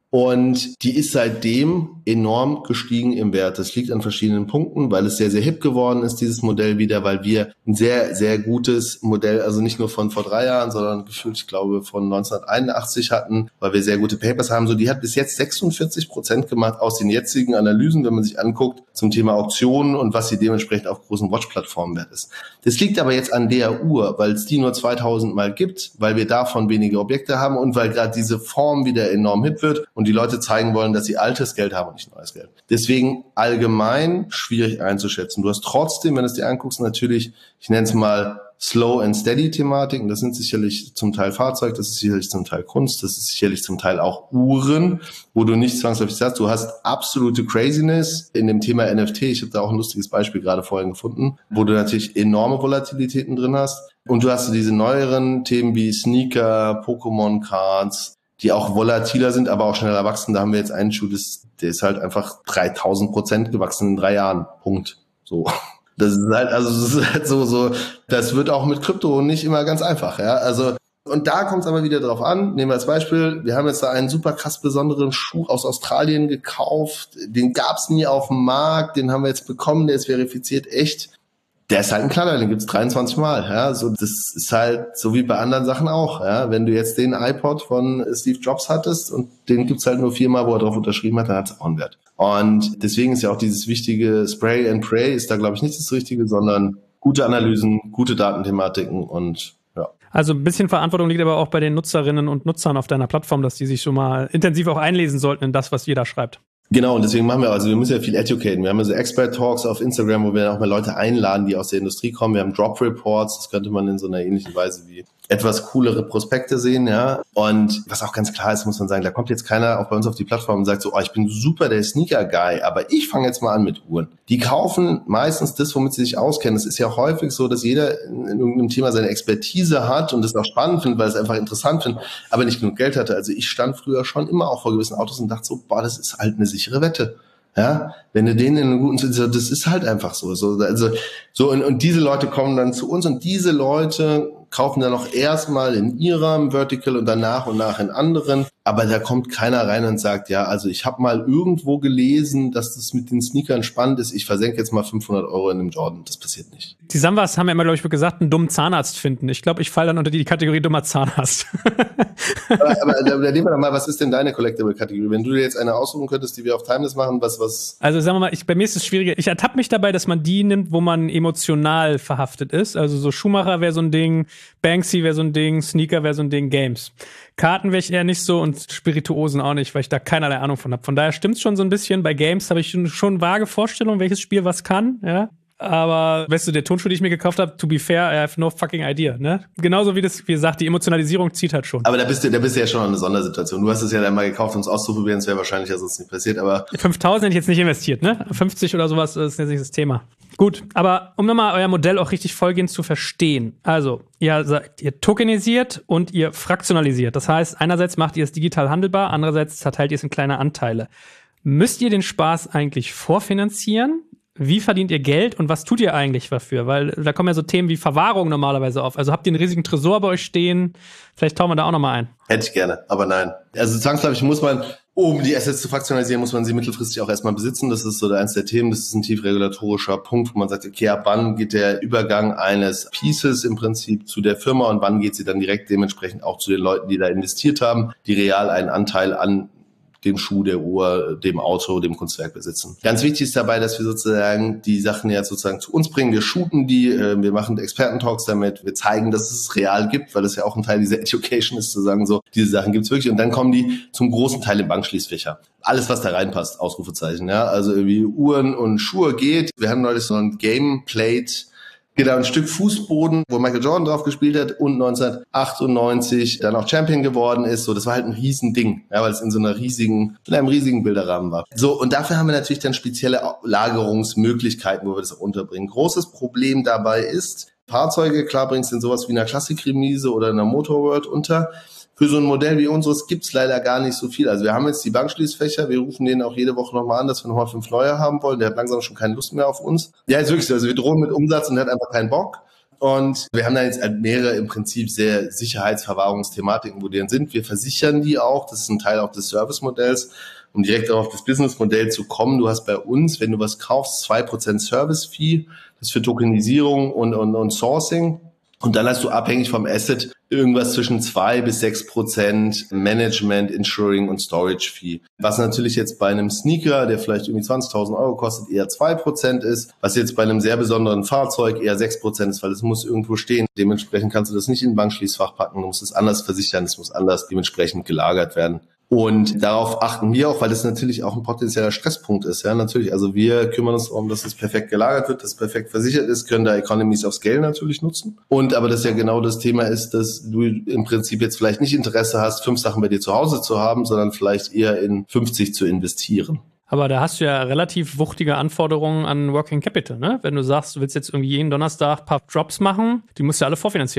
Und die ist seitdem enorm gestiegen im Wert. Das liegt an verschiedenen Punkten, weil es sehr, sehr hip geworden ist, dieses Modell wieder, weil wir ein sehr, sehr gutes Modell, also nicht nur von vor drei Jahren, sondern gefühlt, ich glaube, von neunzehnhunderteinundachtzig hatten, weil wir sehr gute Papers haben. So, die hat bis jetzt sechsundvierzig Prozent gemacht aus den jetzigen Analysen, wenn man sich anguckt, zum Thema Auktionen und was sie dementsprechend auf großen Watch-Plattformen wert ist. Das liegt aber jetzt an der Uhr, weil es die nur zweitausend Mal gibt, weil wir davon wenige Objekte haben und weil gerade diese Form wieder enorm hip wird und die Leute zeigen wollen, dass sie altes Geld haben und nicht neues Geld. Deswegen allgemein schwierig einzuschätzen. Du hast trotzdem, wenn du es dir anguckst, natürlich, ich nenne es mal Slow and Steady Thematiken. Das sind sicherlich zum Teil Fahrzeug, das ist sicherlich zum Teil Kunst, das ist sicherlich zum Teil auch Uhren, wo du nicht zwangsläufig sagst, du hast absolute Craziness in dem Thema N F T. Ich habe da auch ein lustiges Beispiel gerade vorhin gefunden, wo du natürlich enorme Volatilitäten drin hast. Und du hast diese neueren Themen wie Sneaker, Pokémon Cards, die auch volatiler sind, aber auch schneller wachsen. Da haben wir jetzt einen Schuh, das, der ist halt einfach dreitausend Prozent gewachsen in drei Jahren. Punkt. So. Das ist halt, also das ist halt so, so, das wird auch mit Krypto nicht immer ganz einfach, ja. Also, und da kommt es aber wieder drauf an. Nehmen wir als Beispiel, wir haben jetzt da einen super krass besonderen Schuh aus Australien gekauft. Den gab's nie auf dem Markt, den haben wir jetzt bekommen, der ist verifiziert echt. Der ist halt ein Knaller, den gibt's dreiundzwanzig Mal, ja. So, das ist halt so wie bei anderen Sachen auch, ja. Wenn du jetzt den iPod von Steve Jobs hattest und den gibt's halt nur viermal, wo er drauf unterschrieben hat, dann hat's auch einen Wert. Und deswegen ist ja auch dieses wichtige Spray and Pray ist da, glaube ich, nicht das Richtige, sondern gute Analysen, gute Datenthematiken und ja. Also ein bisschen Verantwortung liegt aber auch bei den Nutzerinnen und Nutzern auf deiner Plattform, dass die sich schon mal intensiv auch einlesen sollten in das, was jeder schreibt. Genau, und deswegen machen wir, also wir müssen ja viel educaten. Wir haben ja so Expert-Talks auf Instagram, wo wir auch mal Leute einladen, die aus der Industrie kommen. Wir haben Drop-Reports, das könnte man in so einer ähnlichen Weise wie etwas coolere Prospekte sehen, ja. Und was auch ganz klar ist, muss man sagen, da kommt jetzt keiner auch bei uns auf die Plattform und sagt so, oh, ich bin super der Sneaker-Guy, aber ich fange jetzt mal an mit Uhren. Die kaufen meistens das, womit sie sich auskennen. Es ist ja häufig so, dass jeder in irgendeinem Thema seine Expertise hat und das auch spannend findet, weil es einfach interessant findet, aber nicht genug Geld hatte. Also ich stand früher schon immer auch vor gewissen Autos und dachte so, boah, das ist halt eine sichere Wette. Ja, wenn du denen in einen guten, das ist halt einfach so, so, also, so, und, und diese Leute kommen dann zu uns und diese Leute kaufen dann auch erstmal in ihrem Vertical und dann nach und nach in anderen. Aber da kommt keiner rein und sagt, ja, also ich habe mal irgendwo gelesen, dass das mit den Sneakern spannend ist. Ich versenke jetzt mal fünfhundert Euro in einem Jordan. Das passiert nicht. Die Samwas haben ja immer, glaube ich, gesagt, einen dummen Zahnarzt finden. Ich glaube, ich falle dann unter die Kategorie dummer Zahnarzt. aber, aber da, da nehmen wir doch mal, was ist denn deine Collectible-Kategorie? Wenn du dir jetzt eine aussuchen könntest, die wir auf Timeless machen, was, was? Also sagen wir mal, ich, bei mir ist es schwieriger. Ich ertappe mich dabei, dass man die nimmt, wo man emotional verhaftet ist. Also so Schumacher wäre so ein Ding, Banksy wäre so ein Ding, Sneaker wäre so ein Ding, Games. Karten wäre ich eher nicht so und Spirituosen auch nicht, weil ich da keinerlei Ahnung von habe. Von daher stimmt's schon so ein bisschen. Bei Games habe ich schon, schon vage Vorstellungen, welches Spiel was kann, ja. Aber, weißt du, der Tonschuh, den ich mir gekauft habe, to be fair, I have no fucking idea, ne? Genauso wie das, wie gesagt, die Emotionalisierung zieht halt schon. Aber da bist du, da bist du ja schon in einer Sondersituation. Du hast es ja dann mal gekauft, um es auszuprobieren, das wäre wahrscheinlich ja sonst nicht passiert, aber. fünftausend hätte ich jetzt nicht investiert, ne? fünfzig oder sowas ist jetzt nicht das Thema. Gut, aber um nochmal euer Modell auch richtig vollgehend zu verstehen. Also, ihr sagt, ihr tokenisiert und ihr fraktionalisiert. Das heißt, einerseits macht ihr es digital handelbar, andererseits zerteilt ihr es in kleine Anteile. Müsst ihr den Spaß eigentlich vorfinanzieren? Wie verdient ihr Geld und was tut ihr eigentlich dafür? Weil da kommen ja so Themen wie Verwahrung normalerweise auf. Also habt ihr einen riesigen Tresor bei euch stehen? Vielleicht tauchen wir da auch nochmal ein. Hätte ich gerne, aber nein. Also zwangsläufig muss man, um die Assets zu fraktionalisieren, muss man sie mittelfristig auch erstmal besitzen. Das ist so eins der Themen. Das ist ein tief regulatorischer Punkt, wo man sagt, okay, ab wann geht der Übergang eines Pieces im Prinzip zu der Firma und wann geht sie dann direkt dementsprechend auch zu den Leuten, die da investiert haben, die real einen Anteil an dem Schuh, der Uhr, dem Auto, dem Kunstwerk besitzen. Ganz wichtig ist dabei, dass wir sozusagen die Sachen jetzt sozusagen zu uns bringen. Wir shooten die, wir machen Experten-Talks damit, wir zeigen, dass es real gibt, weil das ja auch ein Teil dieser Education ist, zu sagen so, diese Sachen gibt's wirklich. Und dann kommen die zum großen Teil im Bankschließfächer. Alles, was da reinpasst, Ausrufezeichen, ja. Also irgendwie Uhren und Schuhe geht. Wir hatten neulich so ein Gameplate, genau, ein Stück Fußboden, wo Michael Jordan drauf gespielt hat und neunzehnhundertachtundneunzig dann auch Champion geworden ist. So, das war halt ein Riesending, ja, weil es in so einer riesigen, in einem riesigen Bilderrahmen war. So, und dafür haben wir natürlich dann spezielle Lagerungsmöglichkeiten, wo wir das auch unterbringen. Großes Problem dabei ist, Fahrzeuge, klar, bringst du in sowas wie einer Klassikremise oder einer Motorworld unter. Für so ein Modell wie unseres gibt's leider gar nicht so viel. Also wir haben jetzt die Bankschließfächer, wir rufen den auch jede Woche nochmal an, dass wir nochmal fünf neue haben wollen. Der hat langsam schon keine Lust mehr auf uns. Ja, ist wirklich so. Also wir drohen mit Umsatz und der hat einfach keinen Bock. Und wir haben da jetzt mehrere im Prinzip sehr Sicherheitsverwahrungsthematiken, wo die dann sind. Wir versichern die auch. Das ist ein Teil auch des Servicemodells, um direkt auf das Businessmodell zu kommen. Du hast bei uns, wenn du was kaufst, zwei Prozent Service-Fee. Das ist für Tokenisierung und, und, und Sourcing. Und dann hast du abhängig vom Asset irgendwas zwischen zwei bis sechs Prozent Management, Insuring und Storage Fee. Was natürlich jetzt bei einem Sneaker, der vielleicht irgendwie zwanzigtausend Euro kostet, eher zwei Prozent ist. Was jetzt bei einem sehr besonderen Fahrzeug eher sechs Prozent ist, weil es muss irgendwo stehen. Dementsprechend kannst du das nicht in ein Bankschließfach packen. Du musst es anders versichern. Es muss anders dementsprechend gelagert werden. Und darauf achten wir auch, weil das natürlich auch ein potenzieller Stresspunkt ist. Ja, natürlich. Also wir kümmern uns darum, dass es perfekt gelagert wird, dass es perfekt versichert ist, können da Economies of Scale natürlich nutzen. Und aber das ja genau das Thema ist, dass du im Prinzip jetzt vielleicht nicht Interesse hast, fünf Sachen bei dir zu Hause zu haben, sondern vielleicht eher in fünfzig zu investieren. Aber da hast du ja relativ wuchtige Anforderungen an Working Capital, ne? Wenn du sagst, du willst jetzt irgendwie jeden Donnerstag ein paar Drops machen, die musst du ja alle vorfinanzieren.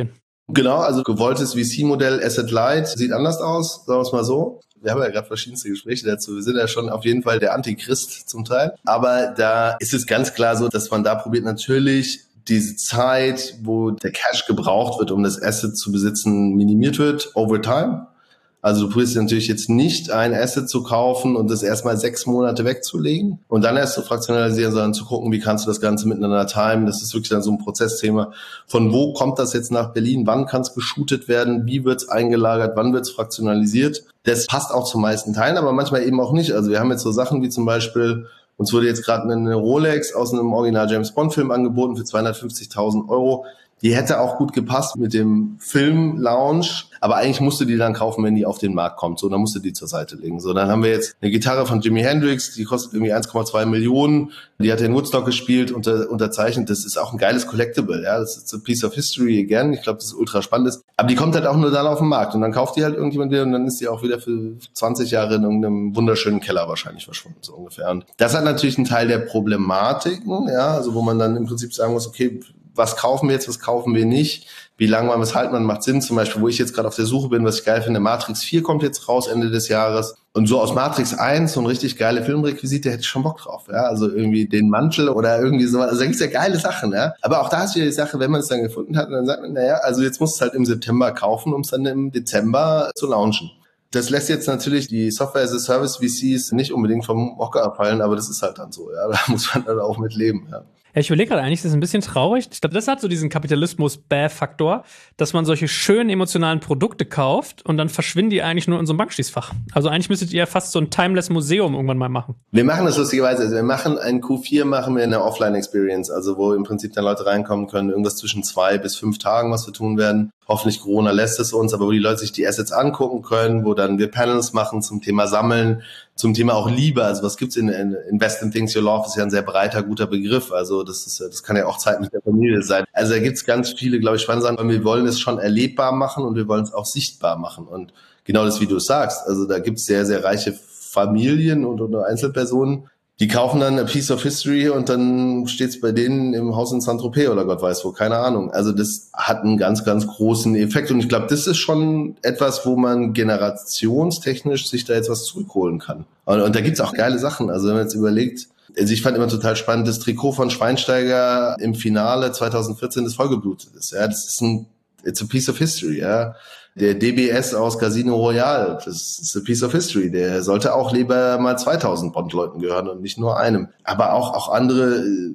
Genau, also gewolltes V C-Modell Asset Light sieht anders aus, sagen wir es mal so. Wir haben ja gerade verschiedenste Gespräche dazu. Wir sind ja schon auf jeden Fall der Antichrist zum Teil. Aber da ist es ganz klar so, dass man da probiert natürlich diese Zeit, wo der Cash gebraucht wird, um das Asset zu besitzen, minimiert wird over time. Also du probierst natürlich jetzt nicht ein Asset zu kaufen und das erstmal sechs Monate wegzulegen und dann erst zu fraktionalisieren, sondern zu gucken, wie kannst du das Ganze miteinander timen. Das ist wirklich dann so ein Prozessthema. Von wo kommt das jetzt nach Berlin? Wann kann es geshootet werden? Wie wird es eingelagert? Wann wird es fraktionalisiert? Das passt auch zu meisten Teilen, aber manchmal eben auch nicht. Also wir haben jetzt so Sachen wie zum Beispiel, uns wurde jetzt gerade eine Rolex aus einem Original James Bond Film angeboten für zweihundertfünfzigtausend Euro. Die hätte auch gut gepasst mit dem Film-Lounge, aber eigentlich musst du die dann kaufen, wenn die auf den Markt kommt. So, dann musst du die zur Seite legen. So, dann haben wir jetzt eine Gitarre von Jimi Hendrix, die kostet irgendwie eins Komma zwei Millionen. Die hat er in Woodstock gespielt, unter, unterzeichnet. Das ist auch ein geiles Collectible, ja. Das ist a piece of history again. Ich glaube, das ist ultra spannend. Aber die kommt halt auch nur dann auf den Markt. Und dann kauft die halt irgendjemand wieder und dann ist die auch wieder für zwanzig Jahre in irgendeinem wunderschönen Keller wahrscheinlich verschwunden, so ungefähr. Und das hat natürlich einen Teil der Problematiken, ja. Also, wo man dann im Prinzip sagen muss, okay, was kaufen wir jetzt, was kaufen wir nicht, wie lange man was halten, man macht Sinn. Zum Beispiel, wo ich jetzt gerade auf der Suche bin, was ich geil finde, Matrix vier kommt jetzt raus Ende des Jahres. Und so aus Matrix eins, so ein richtig geile Filmrequisite, hätte ich schon Bock drauf. Ja? Also irgendwie den Mantel oder irgendwie so. Also da gibt's ja geile Sachen. Ja? Aber auch da ist wieder die Sache, wenn man es dann gefunden hat, dann sagt man, naja, also jetzt musst du es halt im September kaufen, um es dann im Dezember zu launchen. Das lässt jetzt natürlich die Software-as-a-Service-V Cs nicht unbedingt vom Hocker abfallen, aber das ist halt dann so. Ja? Da muss man dann auch mit leben. Ja. Ja, ich überlege gerade eigentlich, das ist ein bisschen traurig. Ich glaube, das hat so diesen Kapitalismus-Bäh-Faktor, dass man solche schönen emotionalen Produkte kauft und dann verschwinden die eigentlich nur in so einem Bankschließfach. Also eigentlich müsstet ihr ja fast so ein Timeless-Museum irgendwann mal machen. Wir machen das lustigerweise. Also wir machen ein Q vier, machen wir eine Offline-Experience, also wo im Prinzip dann Leute reinkommen können, irgendwas zwischen zwei bis fünf Tagen, was wir tun werden. Hoffentlich Corona lässt es uns, aber wo die Leute sich die Assets angucken können, wo dann wir Panels machen zum Thema Sammeln, zum Thema auch Liebe. Also was gibt's in, in Invest in Things You Love, ist ja ein sehr breiter, guter Begriff. Also das ist, das kann ja auch Zeit mit der Familie sein. Also da gibt's ganz viele, glaube ich, spannende Sachen. Und wir wollen es schon erlebbar machen und wir wollen es auch sichtbar machen. Und genau das, wie du es sagst. Also da gibt's sehr, sehr reiche Familien und oder Einzelpersonen, die kaufen dann a piece of history und dann steht's bei denen im Haus in Saint-Tropez oder Gott weiß wo, keine Ahnung. Also das hat einen ganz, ganz großen Effekt und ich glaube, das ist schon etwas, wo man generationstechnisch sich da jetzt was zurückholen kann. Und, und da gibt's auch geile Sachen. Also wenn man jetzt überlegt, also ich fand immer total spannend, das Trikot von Schweinsteiger im Finale zweitausendvierzehn, das vollgeblutet ist. Ja, das ist ein, it's a piece of history, ja. Der D B S aus Casino Royale, das ist a piece of history. Der sollte auch lieber mal zweitausend Bond-Leuten gehören und nicht nur einem. Aber auch, auch andere äh,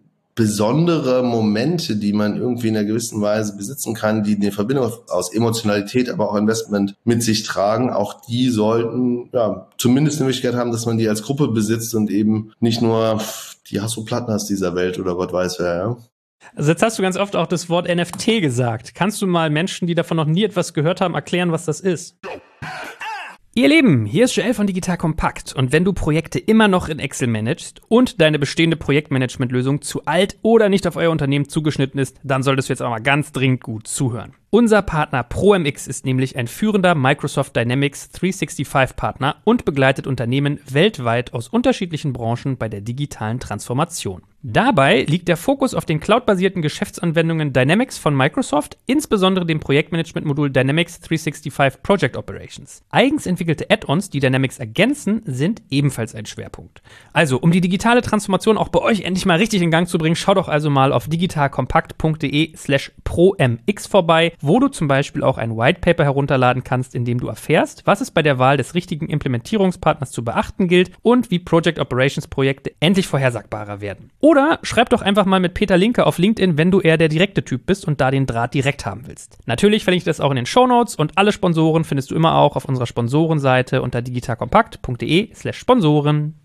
besondere Momente, die man irgendwie in einer gewissen Weise besitzen kann, die eine Verbindung aus Emotionalität, aber auch Investment mit sich tragen, auch die sollten ja zumindest eine Möglichkeit haben, dass man die als Gruppe besitzt und eben nicht nur die Hasso-Platten dieser Welt oder Gott weiß wer, ja. Also jetzt hast du ganz oft auch das Wort N F T gesagt. Kannst du mal Menschen, die davon noch nie etwas gehört haben, erklären, was das ist? Ihr Lieben, hier ist Joel von Digital Compact und wenn du Projekte immer noch in Excel managst und deine bestehende Projektmanagementlösung zu alt oder nicht auf euer Unternehmen zugeschnitten ist, dann solltest du jetzt auch mal ganz dringend gut zuhören. Unser Partner ProMX ist nämlich ein führender Microsoft Dynamics dreihundertfünfundsechzig Partner und begleitet Unternehmen weltweit aus unterschiedlichen Branchen bei der digitalen Transformation. Dabei liegt der Fokus auf den cloudbasierten Geschäftsanwendungen Dynamics von Microsoft, insbesondere dem Projektmanagement-Modul Dynamics dreihundertfünfundsechzig Project Operations. Eigens entwickelte Add-ons, die Dynamics ergänzen, sind ebenfalls ein Schwerpunkt. Also, um die digitale Transformation auch bei euch endlich mal richtig in Gang zu bringen, schau doch also mal auf digitalkompakt.de slash promx vorbei, wo du zum Beispiel auch ein Whitepaper herunterladen kannst, in dem du erfährst, was es bei der Wahl des richtigen Implementierungspartners zu beachten gilt und wie Project Operations Projekte endlich vorhersagbarer werden. Oder schreib doch einfach mal mit Peter Linke auf LinkedIn, wenn du eher der direkte Typ bist und da den Draht direkt haben willst. Natürlich verlinke ich das auch in den Shownotes und alle Sponsoren findest du immer auch auf unserer Sponsorenseite unter digitalkompakt.de slash Sponsoren.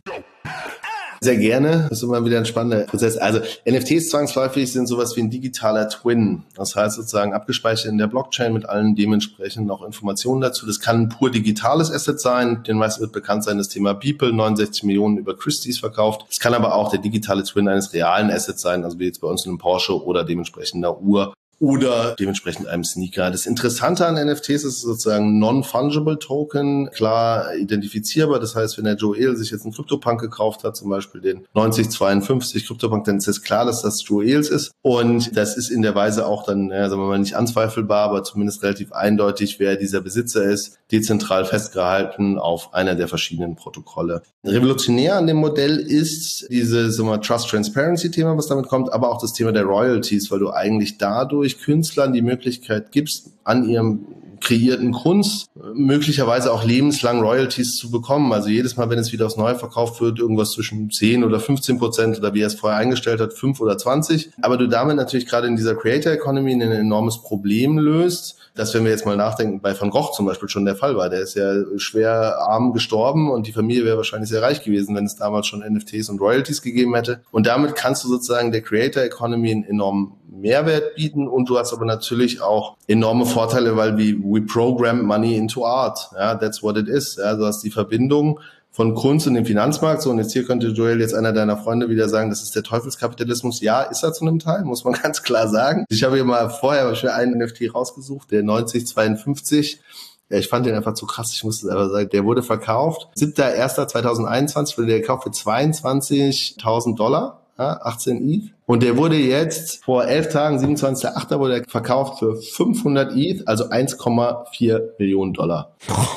Sehr gerne. Das ist immer wieder ein spannender Prozess. Also N F Ts zwangsläufig sind sowas wie ein digitaler Twin. Das heißt sozusagen abgespeichert in der Blockchain mit allen dementsprechend auch Informationen dazu. Das kann ein pur digitales Asset sein. Den meisten wird bekannt sein, das Thema People, neunundsechzig Millionen über Christie's verkauft. Es kann aber auch der digitale Twin eines realen Assets sein, also wie jetzt bei uns in einem Porsche oder dementsprechend einer Uhr oder dementsprechend einem Sneaker. Das Interessante an N F Ts ist sozusagen Non-Fungible Token, klar identifizierbar. Das heißt, wenn der Joel sich jetzt einen CryptoPunk gekauft hat, zum Beispiel den neunzig zweiundfünfzig CryptoPunk, dann ist es klar, dass das Joels ist. Und das ist in der Weise auch dann, ja, sagen wir mal, nicht anzweifelbar, aber zumindest relativ eindeutig, wer dieser Besitzer ist, dezentral festgehalten auf einer der verschiedenen Protokolle. Revolutionär an dem Modell ist dieses sagen wir, Trust-Transparency-Thema, was damit kommt, aber auch das Thema der Royalties, weil du eigentlich dadurch Künstlern die Möglichkeit gibst, an ihrem kreierten Kunst möglicherweise auch lebenslang Royalties zu bekommen. Also jedes Mal, wenn es wieder aufs Neue verkauft wird, irgendwas zwischen zehn oder fünfzehn Prozent oder wie er es vorher eingestellt hat, fünf oder zwanzig. Aber du damit natürlich gerade in dieser Creator Economy ein enormes Problem löst. Das, wenn wir jetzt mal nachdenken, bei Van Gogh zum Beispiel schon der Fall war. Der ist ja schwer arm gestorben und die Familie wäre wahrscheinlich sehr reich gewesen, wenn es damals schon N F Ts und Royalties gegeben hätte. Und damit kannst du sozusagen der Creator Economy einen enormen Mehrwert bieten und du hast aber natürlich auch enorme Vorteile, weil wie we program money into art. Ja, that's what it is. Ja, du hast die Verbindung von Kunst und dem Finanzmarkt. So, und jetzt hier könnte Joel, jetzt einer deiner Freunde, wieder sagen, das ist der Teufelskapitalismus. Ja, ist er zu einem Teil, muss man ganz klar sagen. Ich habe hier mal vorher schon einen N F T rausgesucht, der neunzig zweiundfünfzig. Ja, ich fand den einfach zu krass, ich muss es einfach sagen. Der wurde verkauft. siebter erster zweitausendeinundzwanzig wurde der gekauft für zweiundzwanzigtausend Dollar. Ja, achtzehn E T H. Und der wurde jetzt vor elf Tagen, siebenundzwanzigster achter wurde er verkauft für fünfhundert E T H, also eins Komma vier Millionen Dollar.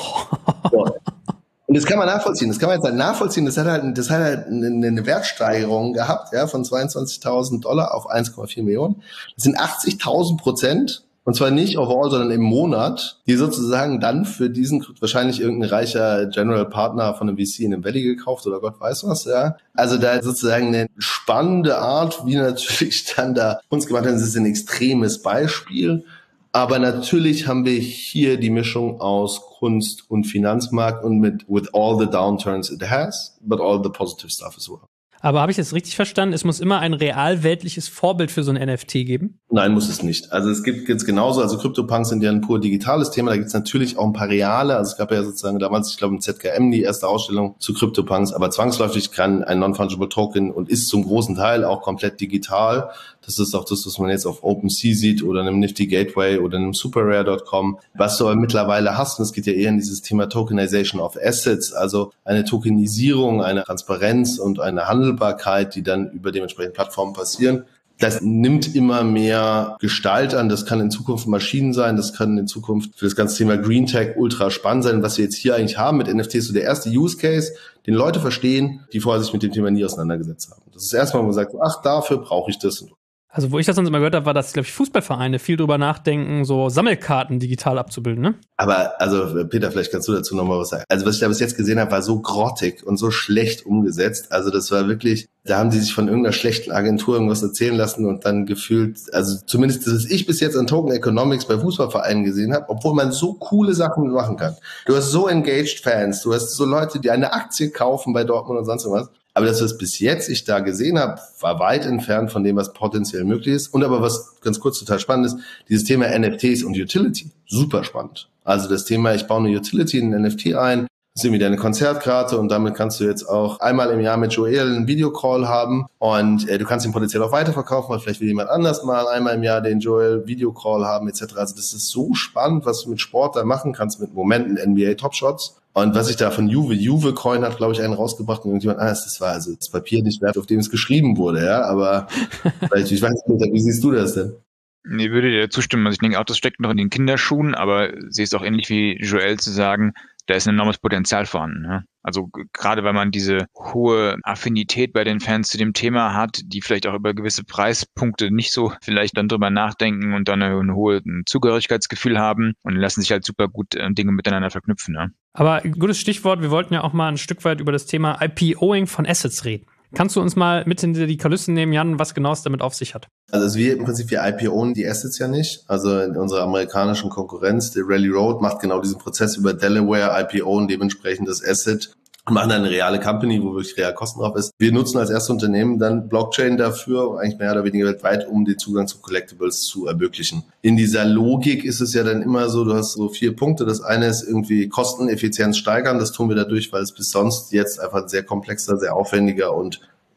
So. Und das kann man nachvollziehen. Das kann man jetzt halt nachvollziehen. Das hat halt, das hat halt eine Wertsteigerung gehabt, ja, von zweiundzwanzigtausend Dollar auf eins Komma vier Millionen. Das sind achtzigtausend Prozent. Und zwar nicht overall, sondern im Monat, die sozusagen dann für diesen wahrscheinlich irgendein reicher General Partner von einem V C in einem Valley gekauft oder Gott weiß was, ja. Also da sozusagen eine spannende Art, wie natürlich dann da uns gemacht haben. Das ist ein extremes Beispiel. Aber natürlich haben wir hier die Mischung aus Kunst und Finanzmarkt und mit with all the downturns it has, but all the positive stuff as well. Aber habe ich das richtig verstanden? Es muss immer ein real weltliches Vorbild für so ein N F T geben? Nein, muss es nicht. Also es gibt jetzt genauso, also CryptoPunks sind ja ein pur digitales Thema, da gibt es natürlich auch ein paar reale, also es gab ja sozusagen damals, ich glaube im Z K M die erste Ausstellung zu CryptoPunks, aber zwangsläufig kann ein Non-Fungible Token und ist zum großen Teil auch komplett digital. Das ist auch das, was man jetzt auf OpenSea sieht oder einem Nifty Gateway oder einem superrare Punkt com. Was du aber mittlerweile hast, und es geht ja eher in dieses Thema Tokenization of Assets, also eine Tokenisierung, eine Transparenz und eine Handelbarkeit, die dann über dementsprechende Plattformen passieren. Das nimmt immer mehr Gestalt an. Das kann in Zukunft Maschinen sein. Das kann in Zukunft für das ganze Thema Green Tech ultra spannend sein. Was wir jetzt hier eigentlich haben mit N F Ts, so der erste Use Case, den Leute verstehen, die vorher sich mit dem Thema nie auseinandergesetzt haben. Das ist erstmal, wo man sagt, ach, dafür brauche ich das. Also wo ich das sonst immer gehört habe, war, dass, glaube ich, Fußballvereine viel drüber nachdenken, so Sammelkarten digital abzubilden, ne? Aber, also Peter, vielleicht kannst du dazu nochmal was sagen. Also was ich da bis jetzt gesehen habe, war so grottig und so schlecht umgesetzt. Also das war wirklich, da haben die sich von irgendeiner schlechten Agentur irgendwas erzählen lassen und dann gefühlt, also zumindest das, was ich bis jetzt an Token Economics bei Fußballvereinen gesehen habe, obwohl man so coole Sachen machen kann. Du hast so engaged Fans, du hast so Leute, die eine Aktie kaufen bei Dortmund und sonst irgendwas. Aber das, was bis jetzt ich da gesehen habe, war weit entfernt von dem, was potenziell möglich ist. Und aber was ganz kurz total spannend ist, dieses Thema N F Ts und Utility, super spannend. Also das Thema, ich baue eine Utility in einen N F T ein, das ist irgendwie deine Konzertkarte und damit kannst du jetzt auch einmal im Jahr mit Joel einen Videocall haben und äh, du kannst ihn potenziell auch weiterverkaufen, weil vielleicht will jemand anders mal einmal im Jahr den Joel Videocall haben et cetera. Also das ist so spannend, was du mit Sport da machen kannst, mit Momenten, N B A Top Shots. Und was ich da von Juve, Juve Coin hat, glaube ich, einen rausgebracht und irgendjemand, ah, das war also das Papier nicht wert, auf dem es geschrieben wurde, ja, aber vielleicht, ich weiß nicht, wie siehst du das denn? Nee, würde dir zustimmen. Also ich denke auch, das steckt noch in den Kinderschuhen, aber sehe es auch ähnlich wie Joel zu sagen, da ist ein enormes Potenzial vorhanden. Ne? Also g- gerade weil man diese hohe Affinität bei den Fans zu dem Thema hat, die vielleicht auch über gewisse Preispunkte nicht so vielleicht dann drüber nachdenken und dann ein hohes Zugehörigkeitsgefühl haben und lassen sich halt super gut äh, Dinge miteinander verknüpfen. Ne? Aber gutes Stichwort, wir wollten ja auch mal ein Stück weit über das Thema I P O-ing von Assets reden. Kannst du uns mal mit hinter die Kulissen nehmen, Jan, was genau es damit auf sich hat? Also wir im Prinzip, wir I P O-en die Assets ja nicht. Also in unserer amerikanischen Konkurrenz, der Rally Road, macht genau diesen Prozess über Delaware, I P O-en dementsprechend das Asset und machen dann eine reale Company, wo wirklich real Kosten drauf ist. Wir nutzen als erstes Unternehmen dann Blockchain dafür, eigentlich mehr oder weniger weltweit, um den Zugang zu Collectibles zu ermöglichen. In dieser Logik ist es ja dann immer so, du hast so vier Punkte. Das eine ist irgendwie Kosteneffizienz steigern. Das tun wir dadurch, weil es bis sonst jetzt einfach ein sehr komplexer, sehr aufwendiger und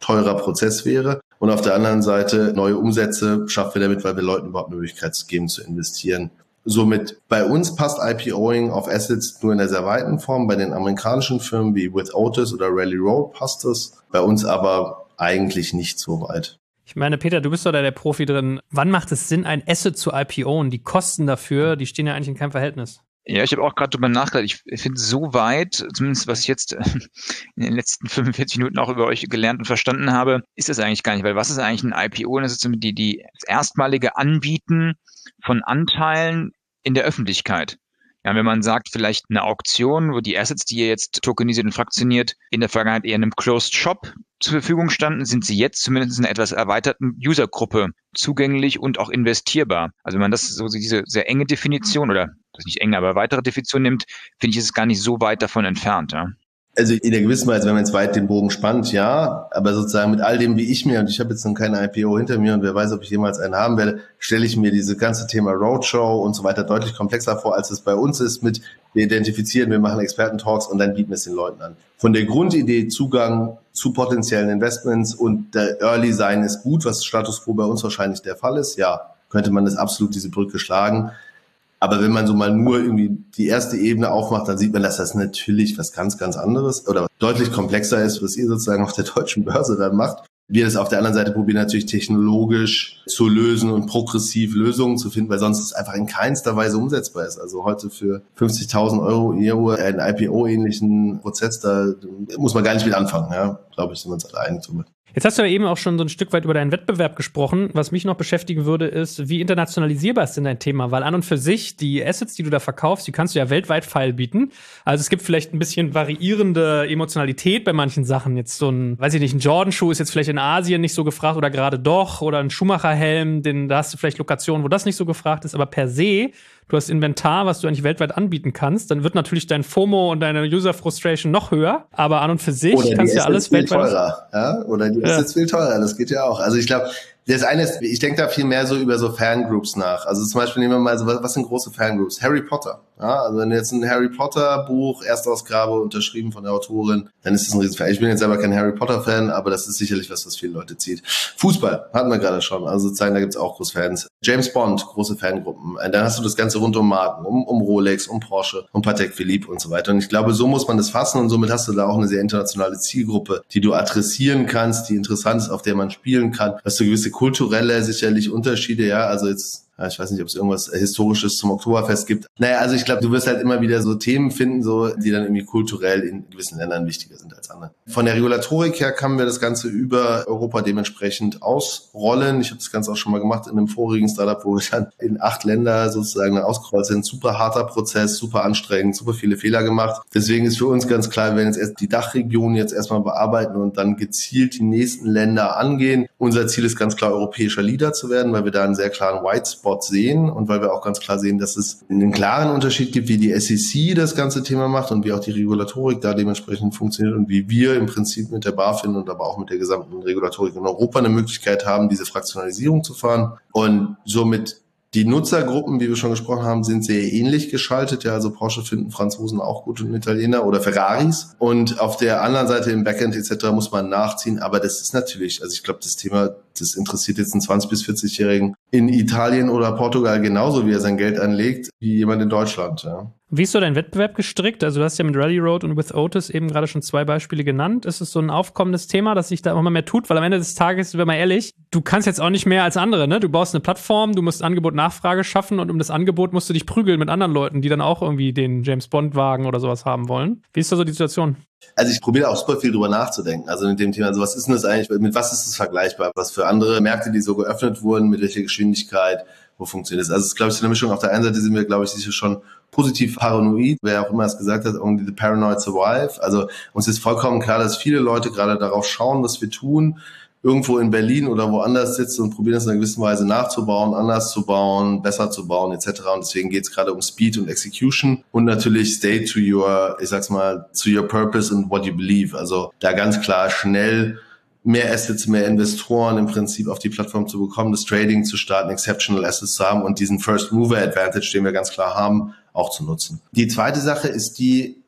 teurer Prozess wäre. Und auf der anderen Seite neue Umsätze schaffen wir damit, weil wir Leuten überhaupt eine Möglichkeit geben zu investieren. Somit bei uns passt IPOing auf Assets nur in der sehr weiten Form. Bei den amerikanischen Firmen wie With Otis oder Rally Road passt das. Bei uns aber eigentlich nicht so weit. Ich meine, Peter, du bist doch da der Profi drin. Wann macht es Sinn, ein Asset zu I P O'n? Die Kosten dafür, die stehen ja eigentlich in keinem Verhältnis. Ja, ich habe auch gerade drüber nachgedacht. Ich finde, so weit, zumindest was ich jetzt in den letzten fünfundvierzig Minuten auch über euch gelernt und verstanden habe, ist das eigentlich gar nicht. Weil was ist eigentlich ein I P O? Das ist die, die das erstmalige Anbieten von Anteilen in der Öffentlichkeit. Ja, wenn man sagt, vielleicht eine Auktion, wo die Assets, die ihr jetzt tokenisiert und fraktioniert, in der Vergangenheit eher in einem Closed Shop zur Verfügung standen, sind sie jetzt zumindest in einer etwas erweiterten Usergruppe zugänglich und auch investierbar. Also wenn man das so diese sehr enge Definition oder das ist nicht eng, aber weitere Definition nimmt, finde ich, ist es gar nicht so weit davon entfernt. Ja. Also in der gewissen Weise, wenn man jetzt weit den Bogen spannt, ja, aber sozusagen mit all dem, wie ich mir, und ich habe jetzt noch keine I P O hinter mir und wer weiß, ob ich jemals einen haben werde, stelle ich mir diese ganze Thema Roadshow und so weiter deutlich komplexer vor, als es bei uns ist mit, wir identifizieren, wir machen Experten-Talks und dann bieten es den Leuten an. Von der Grundidee Zugang zu potenziellen Investments und der Early sein ist gut, was Status Quo bei uns wahrscheinlich der Fall ist, ja, könnte man das absolut diese Brücke schlagen. Aber wenn man so mal nur irgendwie die erste Ebene aufmacht, dann sieht man, dass das natürlich was ganz, ganz anderes oder deutlich komplexer ist, was ihr sozusagen auf der deutschen Börse dann macht. Wir das auf der anderen Seite probieren natürlich technologisch zu lösen und progressiv Lösungen zu finden, weil sonst es einfach in keinster Weise umsetzbar ist. Also heute für fünfzigtausend Euro einen I P O-ähnlichen Prozess, da muss man gar nicht mit anfangen. Ja, glaube ich, sind wir uns alle einig drüber. Jetzt hast du ja eben auch schon so ein Stück weit über deinen Wettbewerb gesprochen. Was mich noch beschäftigen würde, ist, wie internationalisierbar ist denn dein Thema? Weil an und für sich, die Assets, die du da verkaufst, die kannst du ja weltweit feilbieten. Also es gibt vielleicht ein bisschen variierende Emotionalität bei manchen Sachen. Jetzt so ein, weiß ich nicht, ein Jordan-Schuh ist jetzt vielleicht in Asien nicht so gefragt oder gerade doch. Oder ein Schumacher-Helm, den, da hast du vielleicht Lokationen, wo das nicht so gefragt ist. Aber per se, du hast Inventar, was du eigentlich weltweit anbieten kannst. Dann wird natürlich dein FOMO und deine User-Frustration noch höher. Aber an und für sich oder kannst du ja alles weltweit. Teurer, ja? Oder die ist jetzt viel teurer, das geht ja auch. Also ich glaube, das eine ist, ich denke da viel mehr so über so Fangroups nach. Also zum Beispiel nehmen wir mal so, was sind große Fangroups? Harry Potter. Ja, also wenn du jetzt ein Harry Potter Buch, Erstausgabe, unterschrieben von der Autorin, dann ist das ein Riesenfan. Ich bin jetzt selber kein Harry Potter Fan, aber das ist sicherlich was, was viele Leute zieht. Fußball hatten wir gerade schon. Also sozusagen, da gibt's auch große Fans. James Bond, große Fangruppen. Und dann hast du das Ganze rund um Marken, um, um Rolex, um Porsche, um Patek Philippe und so weiter. Und ich glaube, so muss man das fassen und somit hast du da auch eine sehr internationale Zielgruppe, die du adressieren kannst, die interessant ist, auf der man spielen kann. Hast du gewisse kulturelle, sicherlich Unterschiede, ja, also jetzt ja, ich weiß nicht, ob es irgendwas Historisches zum Oktoberfest gibt. Naja, also ich glaube, du wirst halt immer wieder so Themen finden, so die dann irgendwie kulturell in gewissen Ländern wichtiger sind als andere. Von der Regulatorik her können wir das Ganze über Europa dementsprechend ausrollen. Ich habe das Ganze auch schon mal gemacht in einem vorigen Startup, wo wir dann in acht Länder sozusagen ausgerollt sind. Super harter Prozess, super anstrengend, super viele Fehler gemacht. Deswegen ist für uns ganz klar, wir werden jetzt erst die Dachregion jetzt erstmal bearbeiten und dann gezielt die nächsten Länder angehen. Unser Ziel ist ganz klar, europäischer Leader zu werden, weil wir da einen sehr klaren White Spot sehen und weil wir auch ganz klar sehen, dass es einen klaren Unterschied gibt, wie die S E C das ganze Thema macht und wie auch die Regulatorik da dementsprechend funktioniert und wie wir im Prinzip mit der BaFin und aber auch mit der gesamten Regulatorik in Europa eine Möglichkeit haben, diese Fraktionalisierung zu fahren und somit die Nutzergruppen, wie wir schon gesprochen haben, sind sehr ähnlich geschaltet. Ja, also Porsche finden Franzosen auch gut und Italiener oder Ferraris. Und auf der anderen Seite im Backend et cetera muss man nachziehen. Aber das ist natürlich, also ich glaube, das Thema, das interessiert jetzt einen zwanzig- bis vierzig-Jährigen in Italien oder Portugal genauso, wie er sein Geld anlegt, wie jemand in Deutschland. Ja. Wie ist so dein Wettbewerb gestrickt? Also du hast ja mit Rally Road und With Otis eben gerade schon zwei Beispiele genannt. Ist es so ein aufkommendes Thema, dass sich da immer mehr tut? Weil am Ende des Tages, wenn wir mal ehrlich, du kannst jetzt auch nicht mehr als andere, ne? Du baust eine Plattform, du musst Angebot-Nachfrage schaffen und um das Angebot musst du dich prügeln mit anderen Leuten, die dann auch irgendwie den James-Bond-Wagen oder sowas haben wollen. Wie ist da so die Situation? Also ich probiere auch super viel drüber nachzudenken. Also mit dem Thema, also was ist denn das eigentlich, mit was ist das vergleichbar? Was für andere Märkte, die so geöffnet wurden, mit welcher Geschwindigkeit, wo funktioniert das? Also es ist, glaube ich, so eine Mischung. Auf der einen Seite sind wir, glaube ich, sicher schon positiv paranoid. Wer auch immer es gesagt hat, only the paranoid survive. Also uns ist vollkommen klar, dass viele Leute gerade darauf schauen, was wir tun, irgendwo in Berlin oder woanders sitzen und probieren es in einer gewissen Weise nachzubauen, anders zu bauen, besser zu bauen et cetera. Und deswegen geht es gerade um Speed und Execution und natürlich stay to your, ich sag's mal, to your purpose and what you believe. Also da ganz klar schnell mehr Assets, mehr Investoren im Prinzip auf die Plattform zu bekommen, das Trading zu starten, Exceptional Assets zu haben und diesen First Mover Advantage, den wir ganz klar haben, auch zu nutzen. Die zweite Sache ist die,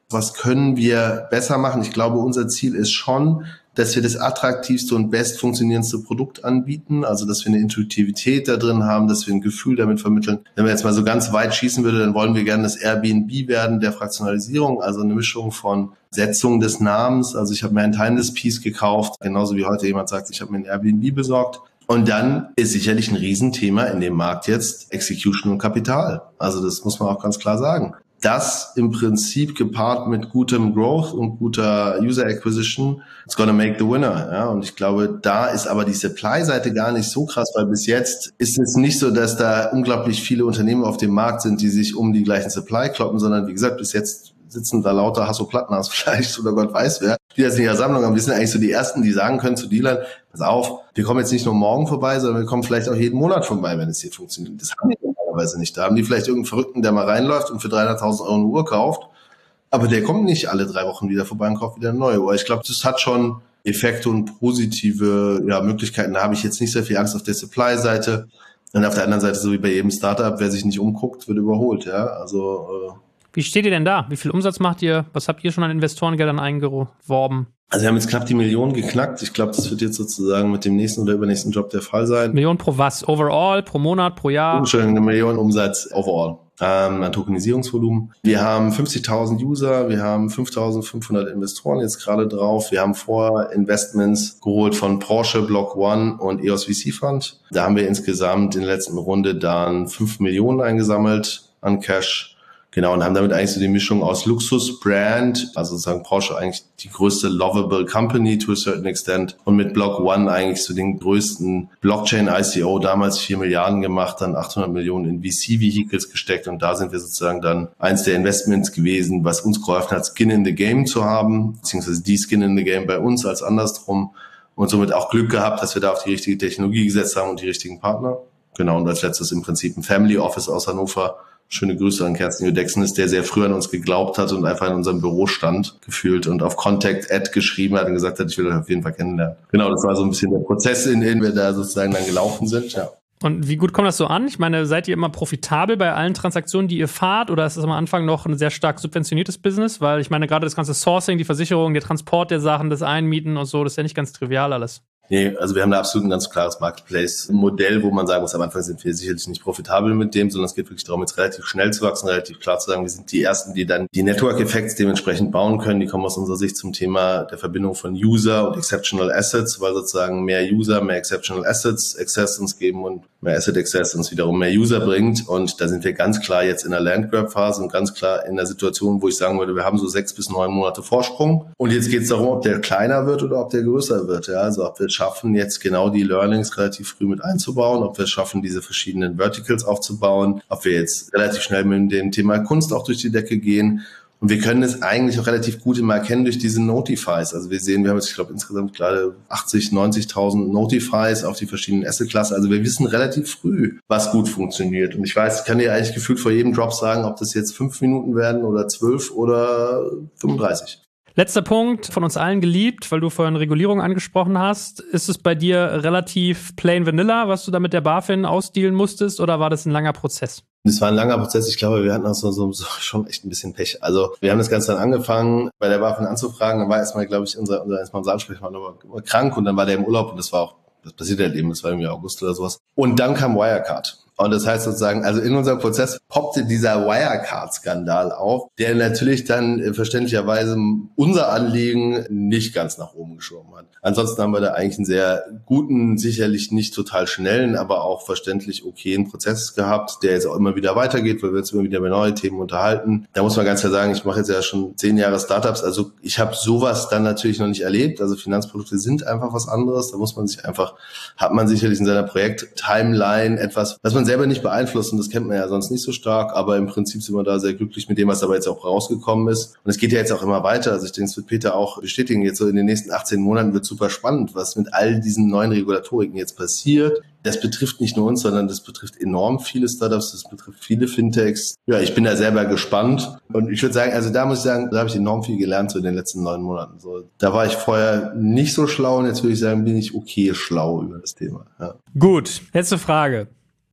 Was können wir besser machen? Ich glaube, unser Ziel ist schon, dass wir das attraktivste und best funktionierendste Produkt anbieten, also dass wir eine Intuitivität da drin haben, dass wir ein Gefühl damit vermitteln. Wenn wir jetzt mal so ganz weit schießen würde, dann wollen wir gerne das Airbnb werden der Fraktionalisierung, also eine Mischung von Setzung des Namens. Also ich habe mir ein Timeless-Piece gekauft, genauso wie heute jemand sagt, ich habe mir ein Airbnb besorgt. Und dann ist sicherlich ein Riesenthema in dem Markt jetzt Execution und Kapital. Also das muss man auch ganz klar sagen. Das im Prinzip gepaart mit gutem Growth und guter User Acquisition, it's gonna make the winner. Ja, und ich glaube, da ist aber die Supply-Seite gar nicht so krass, weil bis jetzt ist es nicht so, dass da unglaublich viele Unternehmen auf dem Markt sind, die sich um die gleichen Supply kloppen, sondern wie gesagt, bis jetzt sitzen da lauter Hasso-Plattners vielleicht oder Gott weiß wer, die das in ihrer Sammlung haben. Wir sind eigentlich so die Ersten, die sagen können zu Dealern, pass auf, wir kommen jetzt nicht nur morgen vorbei, sondern wir kommen vielleicht auch jeden Monat vorbei, wenn es hier funktioniert. Das haben die normalerweise nicht. Da haben die vielleicht irgendeinen Verrückten, der mal reinläuft und für dreihunderttausend Euro eine Uhr kauft, aber der kommt nicht alle drei Wochen wieder vorbei und kauft wieder eine neue Uhr. Ich glaube, das hat schon Effekte und positive ja, Möglichkeiten. Da habe ich jetzt nicht sehr viel Angst auf der Supply-Seite. Und auf der anderen Seite, so wie bei jedem Startup, wer sich nicht umguckt, wird überholt. Ja, also äh, Wie steht ihr denn da? Wie viel Umsatz macht ihr? Was habt ihr schon an Investorengeldern eingeworben? Also wir haben jetzt knapp die Million geknackt. Ich glaube, das wird jetzt sozusagen mit dem nächsten oder übernächsten Job der Fall sein. Million pro was? Overall? Pro Monat? Pro Jahr? Entschuldigung, eine Million Umsatz overall ähm, an Tokenisierungsvolumen. Wir haben fünfzigtausend User, wir haben fünftausendfünfhundert Investoren jetzt gerade drauf. Wir haben vor Investments geholt von Porsche, Block One und E O S V C Fund. Da haben wir insgesamt in der letzten Runde dann fünf Millionen eingesammelt an Cash. Genau, und haben damit eigentlich so die Mischung aus Luxus-Brand, also sozusagen Porsche eigentlich die größte lovable Company to a certain extent und mit Block One eigentlich so den größten Blockchain-I C O, damals vier Milliarden gemacht, dann achthundert Millionen in V C-Vehicles gesteckt und da sind wir sozusagen dann eins der Investments gewesen, was uns geholfen hat, Skin in the Game zu haben, beziehungsweise die Skin in the Game bei uns als andersrum und somit auch Glück gehabt, dass wir da auf die richtige Technologie gesetzt haben und die richtigen Partner. Genau, und als letztes im Prinzip ein Family Office aus Hannover. Schöne Grüße an Kerstin Judexnis, der sehr früh an uns geglaubt hat und einfach in unserem Büro stand, gefühlt und auf Contact Ad geschrieben hat und gesagt hat, ich will euch auf jeden Fall kennenlernen. Genau, das war so ein bisschen der Prozess, in dem wir da sozusagen dann gelaufen sind, ja. Und wie gut kommt das so an? Ich meine, seid ihr immer profitabel bei allen Transaktionen, die ihr fahrt? Oder ist das am Anfang noch ein sehr stark subventioniertes Business? Weil ich meine, gerade das ganze Sourcing, die Versicherung, der Transport der Sachen, das Einmieten und so, das ist ja nicht ganz trivial alles. Nee, also wir haben da absolut ein ganz klares Marketplace-Modell, wo man sagen muss, am Anfang sind wir sicherlich nicht profitabel mit dem, sondern es geht wirklich darum, jetzt relativ schnell zu wachsen, relativ klar zu sagen, wir sind die Ersten, die dann die Network-Effects dementsprechend bauen können. Die kommen aus unserer Sicht zum Thema der Verbindung von User und Exceptional Assets, weil sozusagen mehr User, mehr Exceptional Assets Access uns geben und mehr Asset Access uns wiederum mehr User bringt. Und da sind wir ganz klar jetzt in der Landgrab-Phase und ganz klar in der Situation, wo ich sagen würde, wir haben so sechs bis neun Monate Vorsprung. Und jetzt geht es darum, ob der kleiner wird oder ob der größer wird. Ja, also ob wir schaffen, jetzt genau die Learnings relativ früh mit einzubauen, ob wir es schaffen, diese verschiedenen Verticals aufzubauen, ob wir jetzt relativ schnell mit dem Thema Kunst auch durch die Decke gehen. Und wir können es eigentlich auch relativ gut immer erkennen durch diese Notifies. Also wir sehen, wir haben jetzt, ich glaube, insgesamt gerade achtzig, neunzigtausend Notifies auf die verschiedenen Assetklassen. Also wir wissen relativ früh, was gut funktioniert. Und ich weiß, ich kann dir eigentlich gefühlt vor jedem Drop sagen, ob das jetzt fünf Minuten werden oder zwölf oder fünfunddreißig. Letzter Punkt, von uns allen geliebt, weil du vorhin Regulierung angesprochen hast. Ist es bei dir relativ plain vanilla, was du da mit der BaFin ausdealen musstest, oder war das ein langer Prozess? Das war ein langer Prozess. Ich glaube, wir hatten auch so, so, so schon echt ein bisschen Pech. Also wir haben das Ganze dann angefangen, bei der BaFin anzufragen. Dann war erstmal, glaube ich, unser, unser, erstmal unser Ansprechpartner war, war krank und dann war der im Urlaub und das war auch, das passiert halt eben, das war irgendwie August oder sowas. Und dann kam Wirecard. Und das heißt sozusagen, also in unserem Prozess poppte dieser Wirecard-Skandal auf, der natürlich dann äh, verständlicherweise unser Anliegen nicht ganz nach oben geschoben hat. Ansonsten haben wir da eigentlich einen sehr guten, sicherlich nicht total schnellen, aber auch verständlich okayen Prozess gehabt, der jetzt auch immer wieder weitergeht, weil wir uns immer wieder über neue Themen unterhalten. Da muss man ganz klar sagen, ich mache jetzt ja schon zehn Jahre Startups, also ich habe sowas dann natürlich noch nicht erlebt. Also Finanzprodukte sind einfach was anderes. Da muss man sich einfach, hat man sicherlich in seiner Projekt-Timeline etwas, was man selber nicht beeinflussen, das kennt man ja sonst nicht so stark, aber im Prinzip sind wir da sehr glücklich mit dem, was aber jetzt auch rausgekommen ist. Und es geht ja jetzt auch immer weiter, also ich denke, es wird Peter auch bestätigen, jetzt so in den nächsten achtzehn Monaten wird super spannend, was mit all diesen neuen Regulatoriken jetzt passiert. Das betrifft nicht nur uns, sondern das betrifft enorm viele Startups, das betrifft viele Fintechs. Ja, ich bin da selber gespannt und ich würde sagen, also da muss ich sagen, da habe ich enorm viel gelernt so in den letzten neun Monaten. So, da war ich vorher nicht so schlau und jetzt würde ich sagen, bin ich okay schlau über das Thema. Ja. Gut, letzte Frage.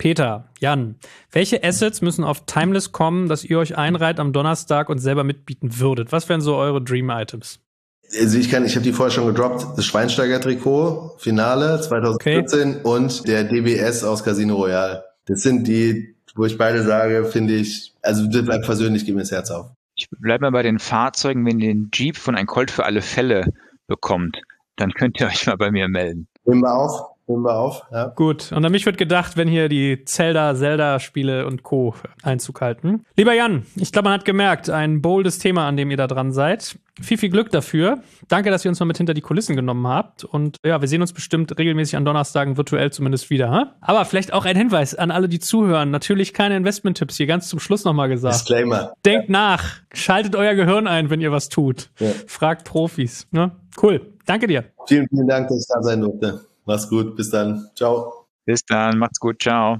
Peter, Jan, welche Assets müssen auf Timeless kommen, dass ihr euch einreiht am Donnerstag und selber mitbieten würdet? Was wären so eure Dream-Items? Also ich kann, ich habe die vorher schon gedroppt. Das Schweinsteiger-Trikot, Finale zwanzig vierzehn okay. Und der D B S aus Casino Royale. Das sind die, wo ich beide sage, finde ich, also persönlich geht mir das Herz auf. Ich bleibe mal bei den Fahrzeugen. Wenn ihr den Jeep von ein Colt für alle Fälle bekommt, dann könnt ihr euch mal bei mir melden. Nehmen wir auf. Nehmen wir auf, ja. Gut, und an mich wird gedacht, wenn hier die Zelda, Zelda-Spiele und Co. Einzug halten. Lieber Jan, ich glaube, man hat gemerkt, ein boldes Thema, an dem ihr da dran seid. Viel, viel Glück dafür. Danke, dass ihr uns mal mit hinter die Kulissen genommen habt. Und ja, wir sehen uns bestimmt regelmäßig an Donnerstagen virtuell zumindest wieder. Hm? Aber vielleicht auch ein Hinweis an alle, die zuhören. Natürlich keine Investment-Tipps, hier ganz zum Schluss nochmal gesagt. Disclaimer. Denkt nach. Schaltet euer Gehirn ein, wenn ihr was tut. Ja. Fragt Profis. Ne? Cool. Danke dir. Vielen, vielen Dank, dass ich da sein durfte. Mach's gut, bis dann. Ciao. Bis dann, macht's gut, ciao.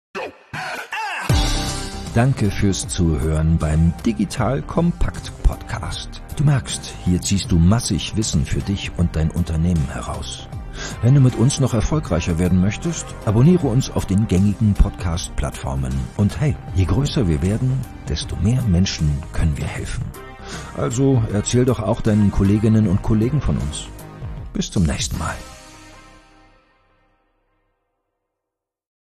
Danke fürs Zuhören beim Digital Kompakt Podcast. Du merkst, hier ziehst du massig Wissen für dich und dein Unternehmen heraus. Wenn du mit uns noch erfolgreicher werden möchtest, abonniere uns auf den gängigen Podcast-Plattformen. Und hey, je größer wir werden, desto mehr Menschen können wir helfen. Also erzähl doch auch deinen Kolleginnen und Kollegen von uns. Bis zum nächsten Mal.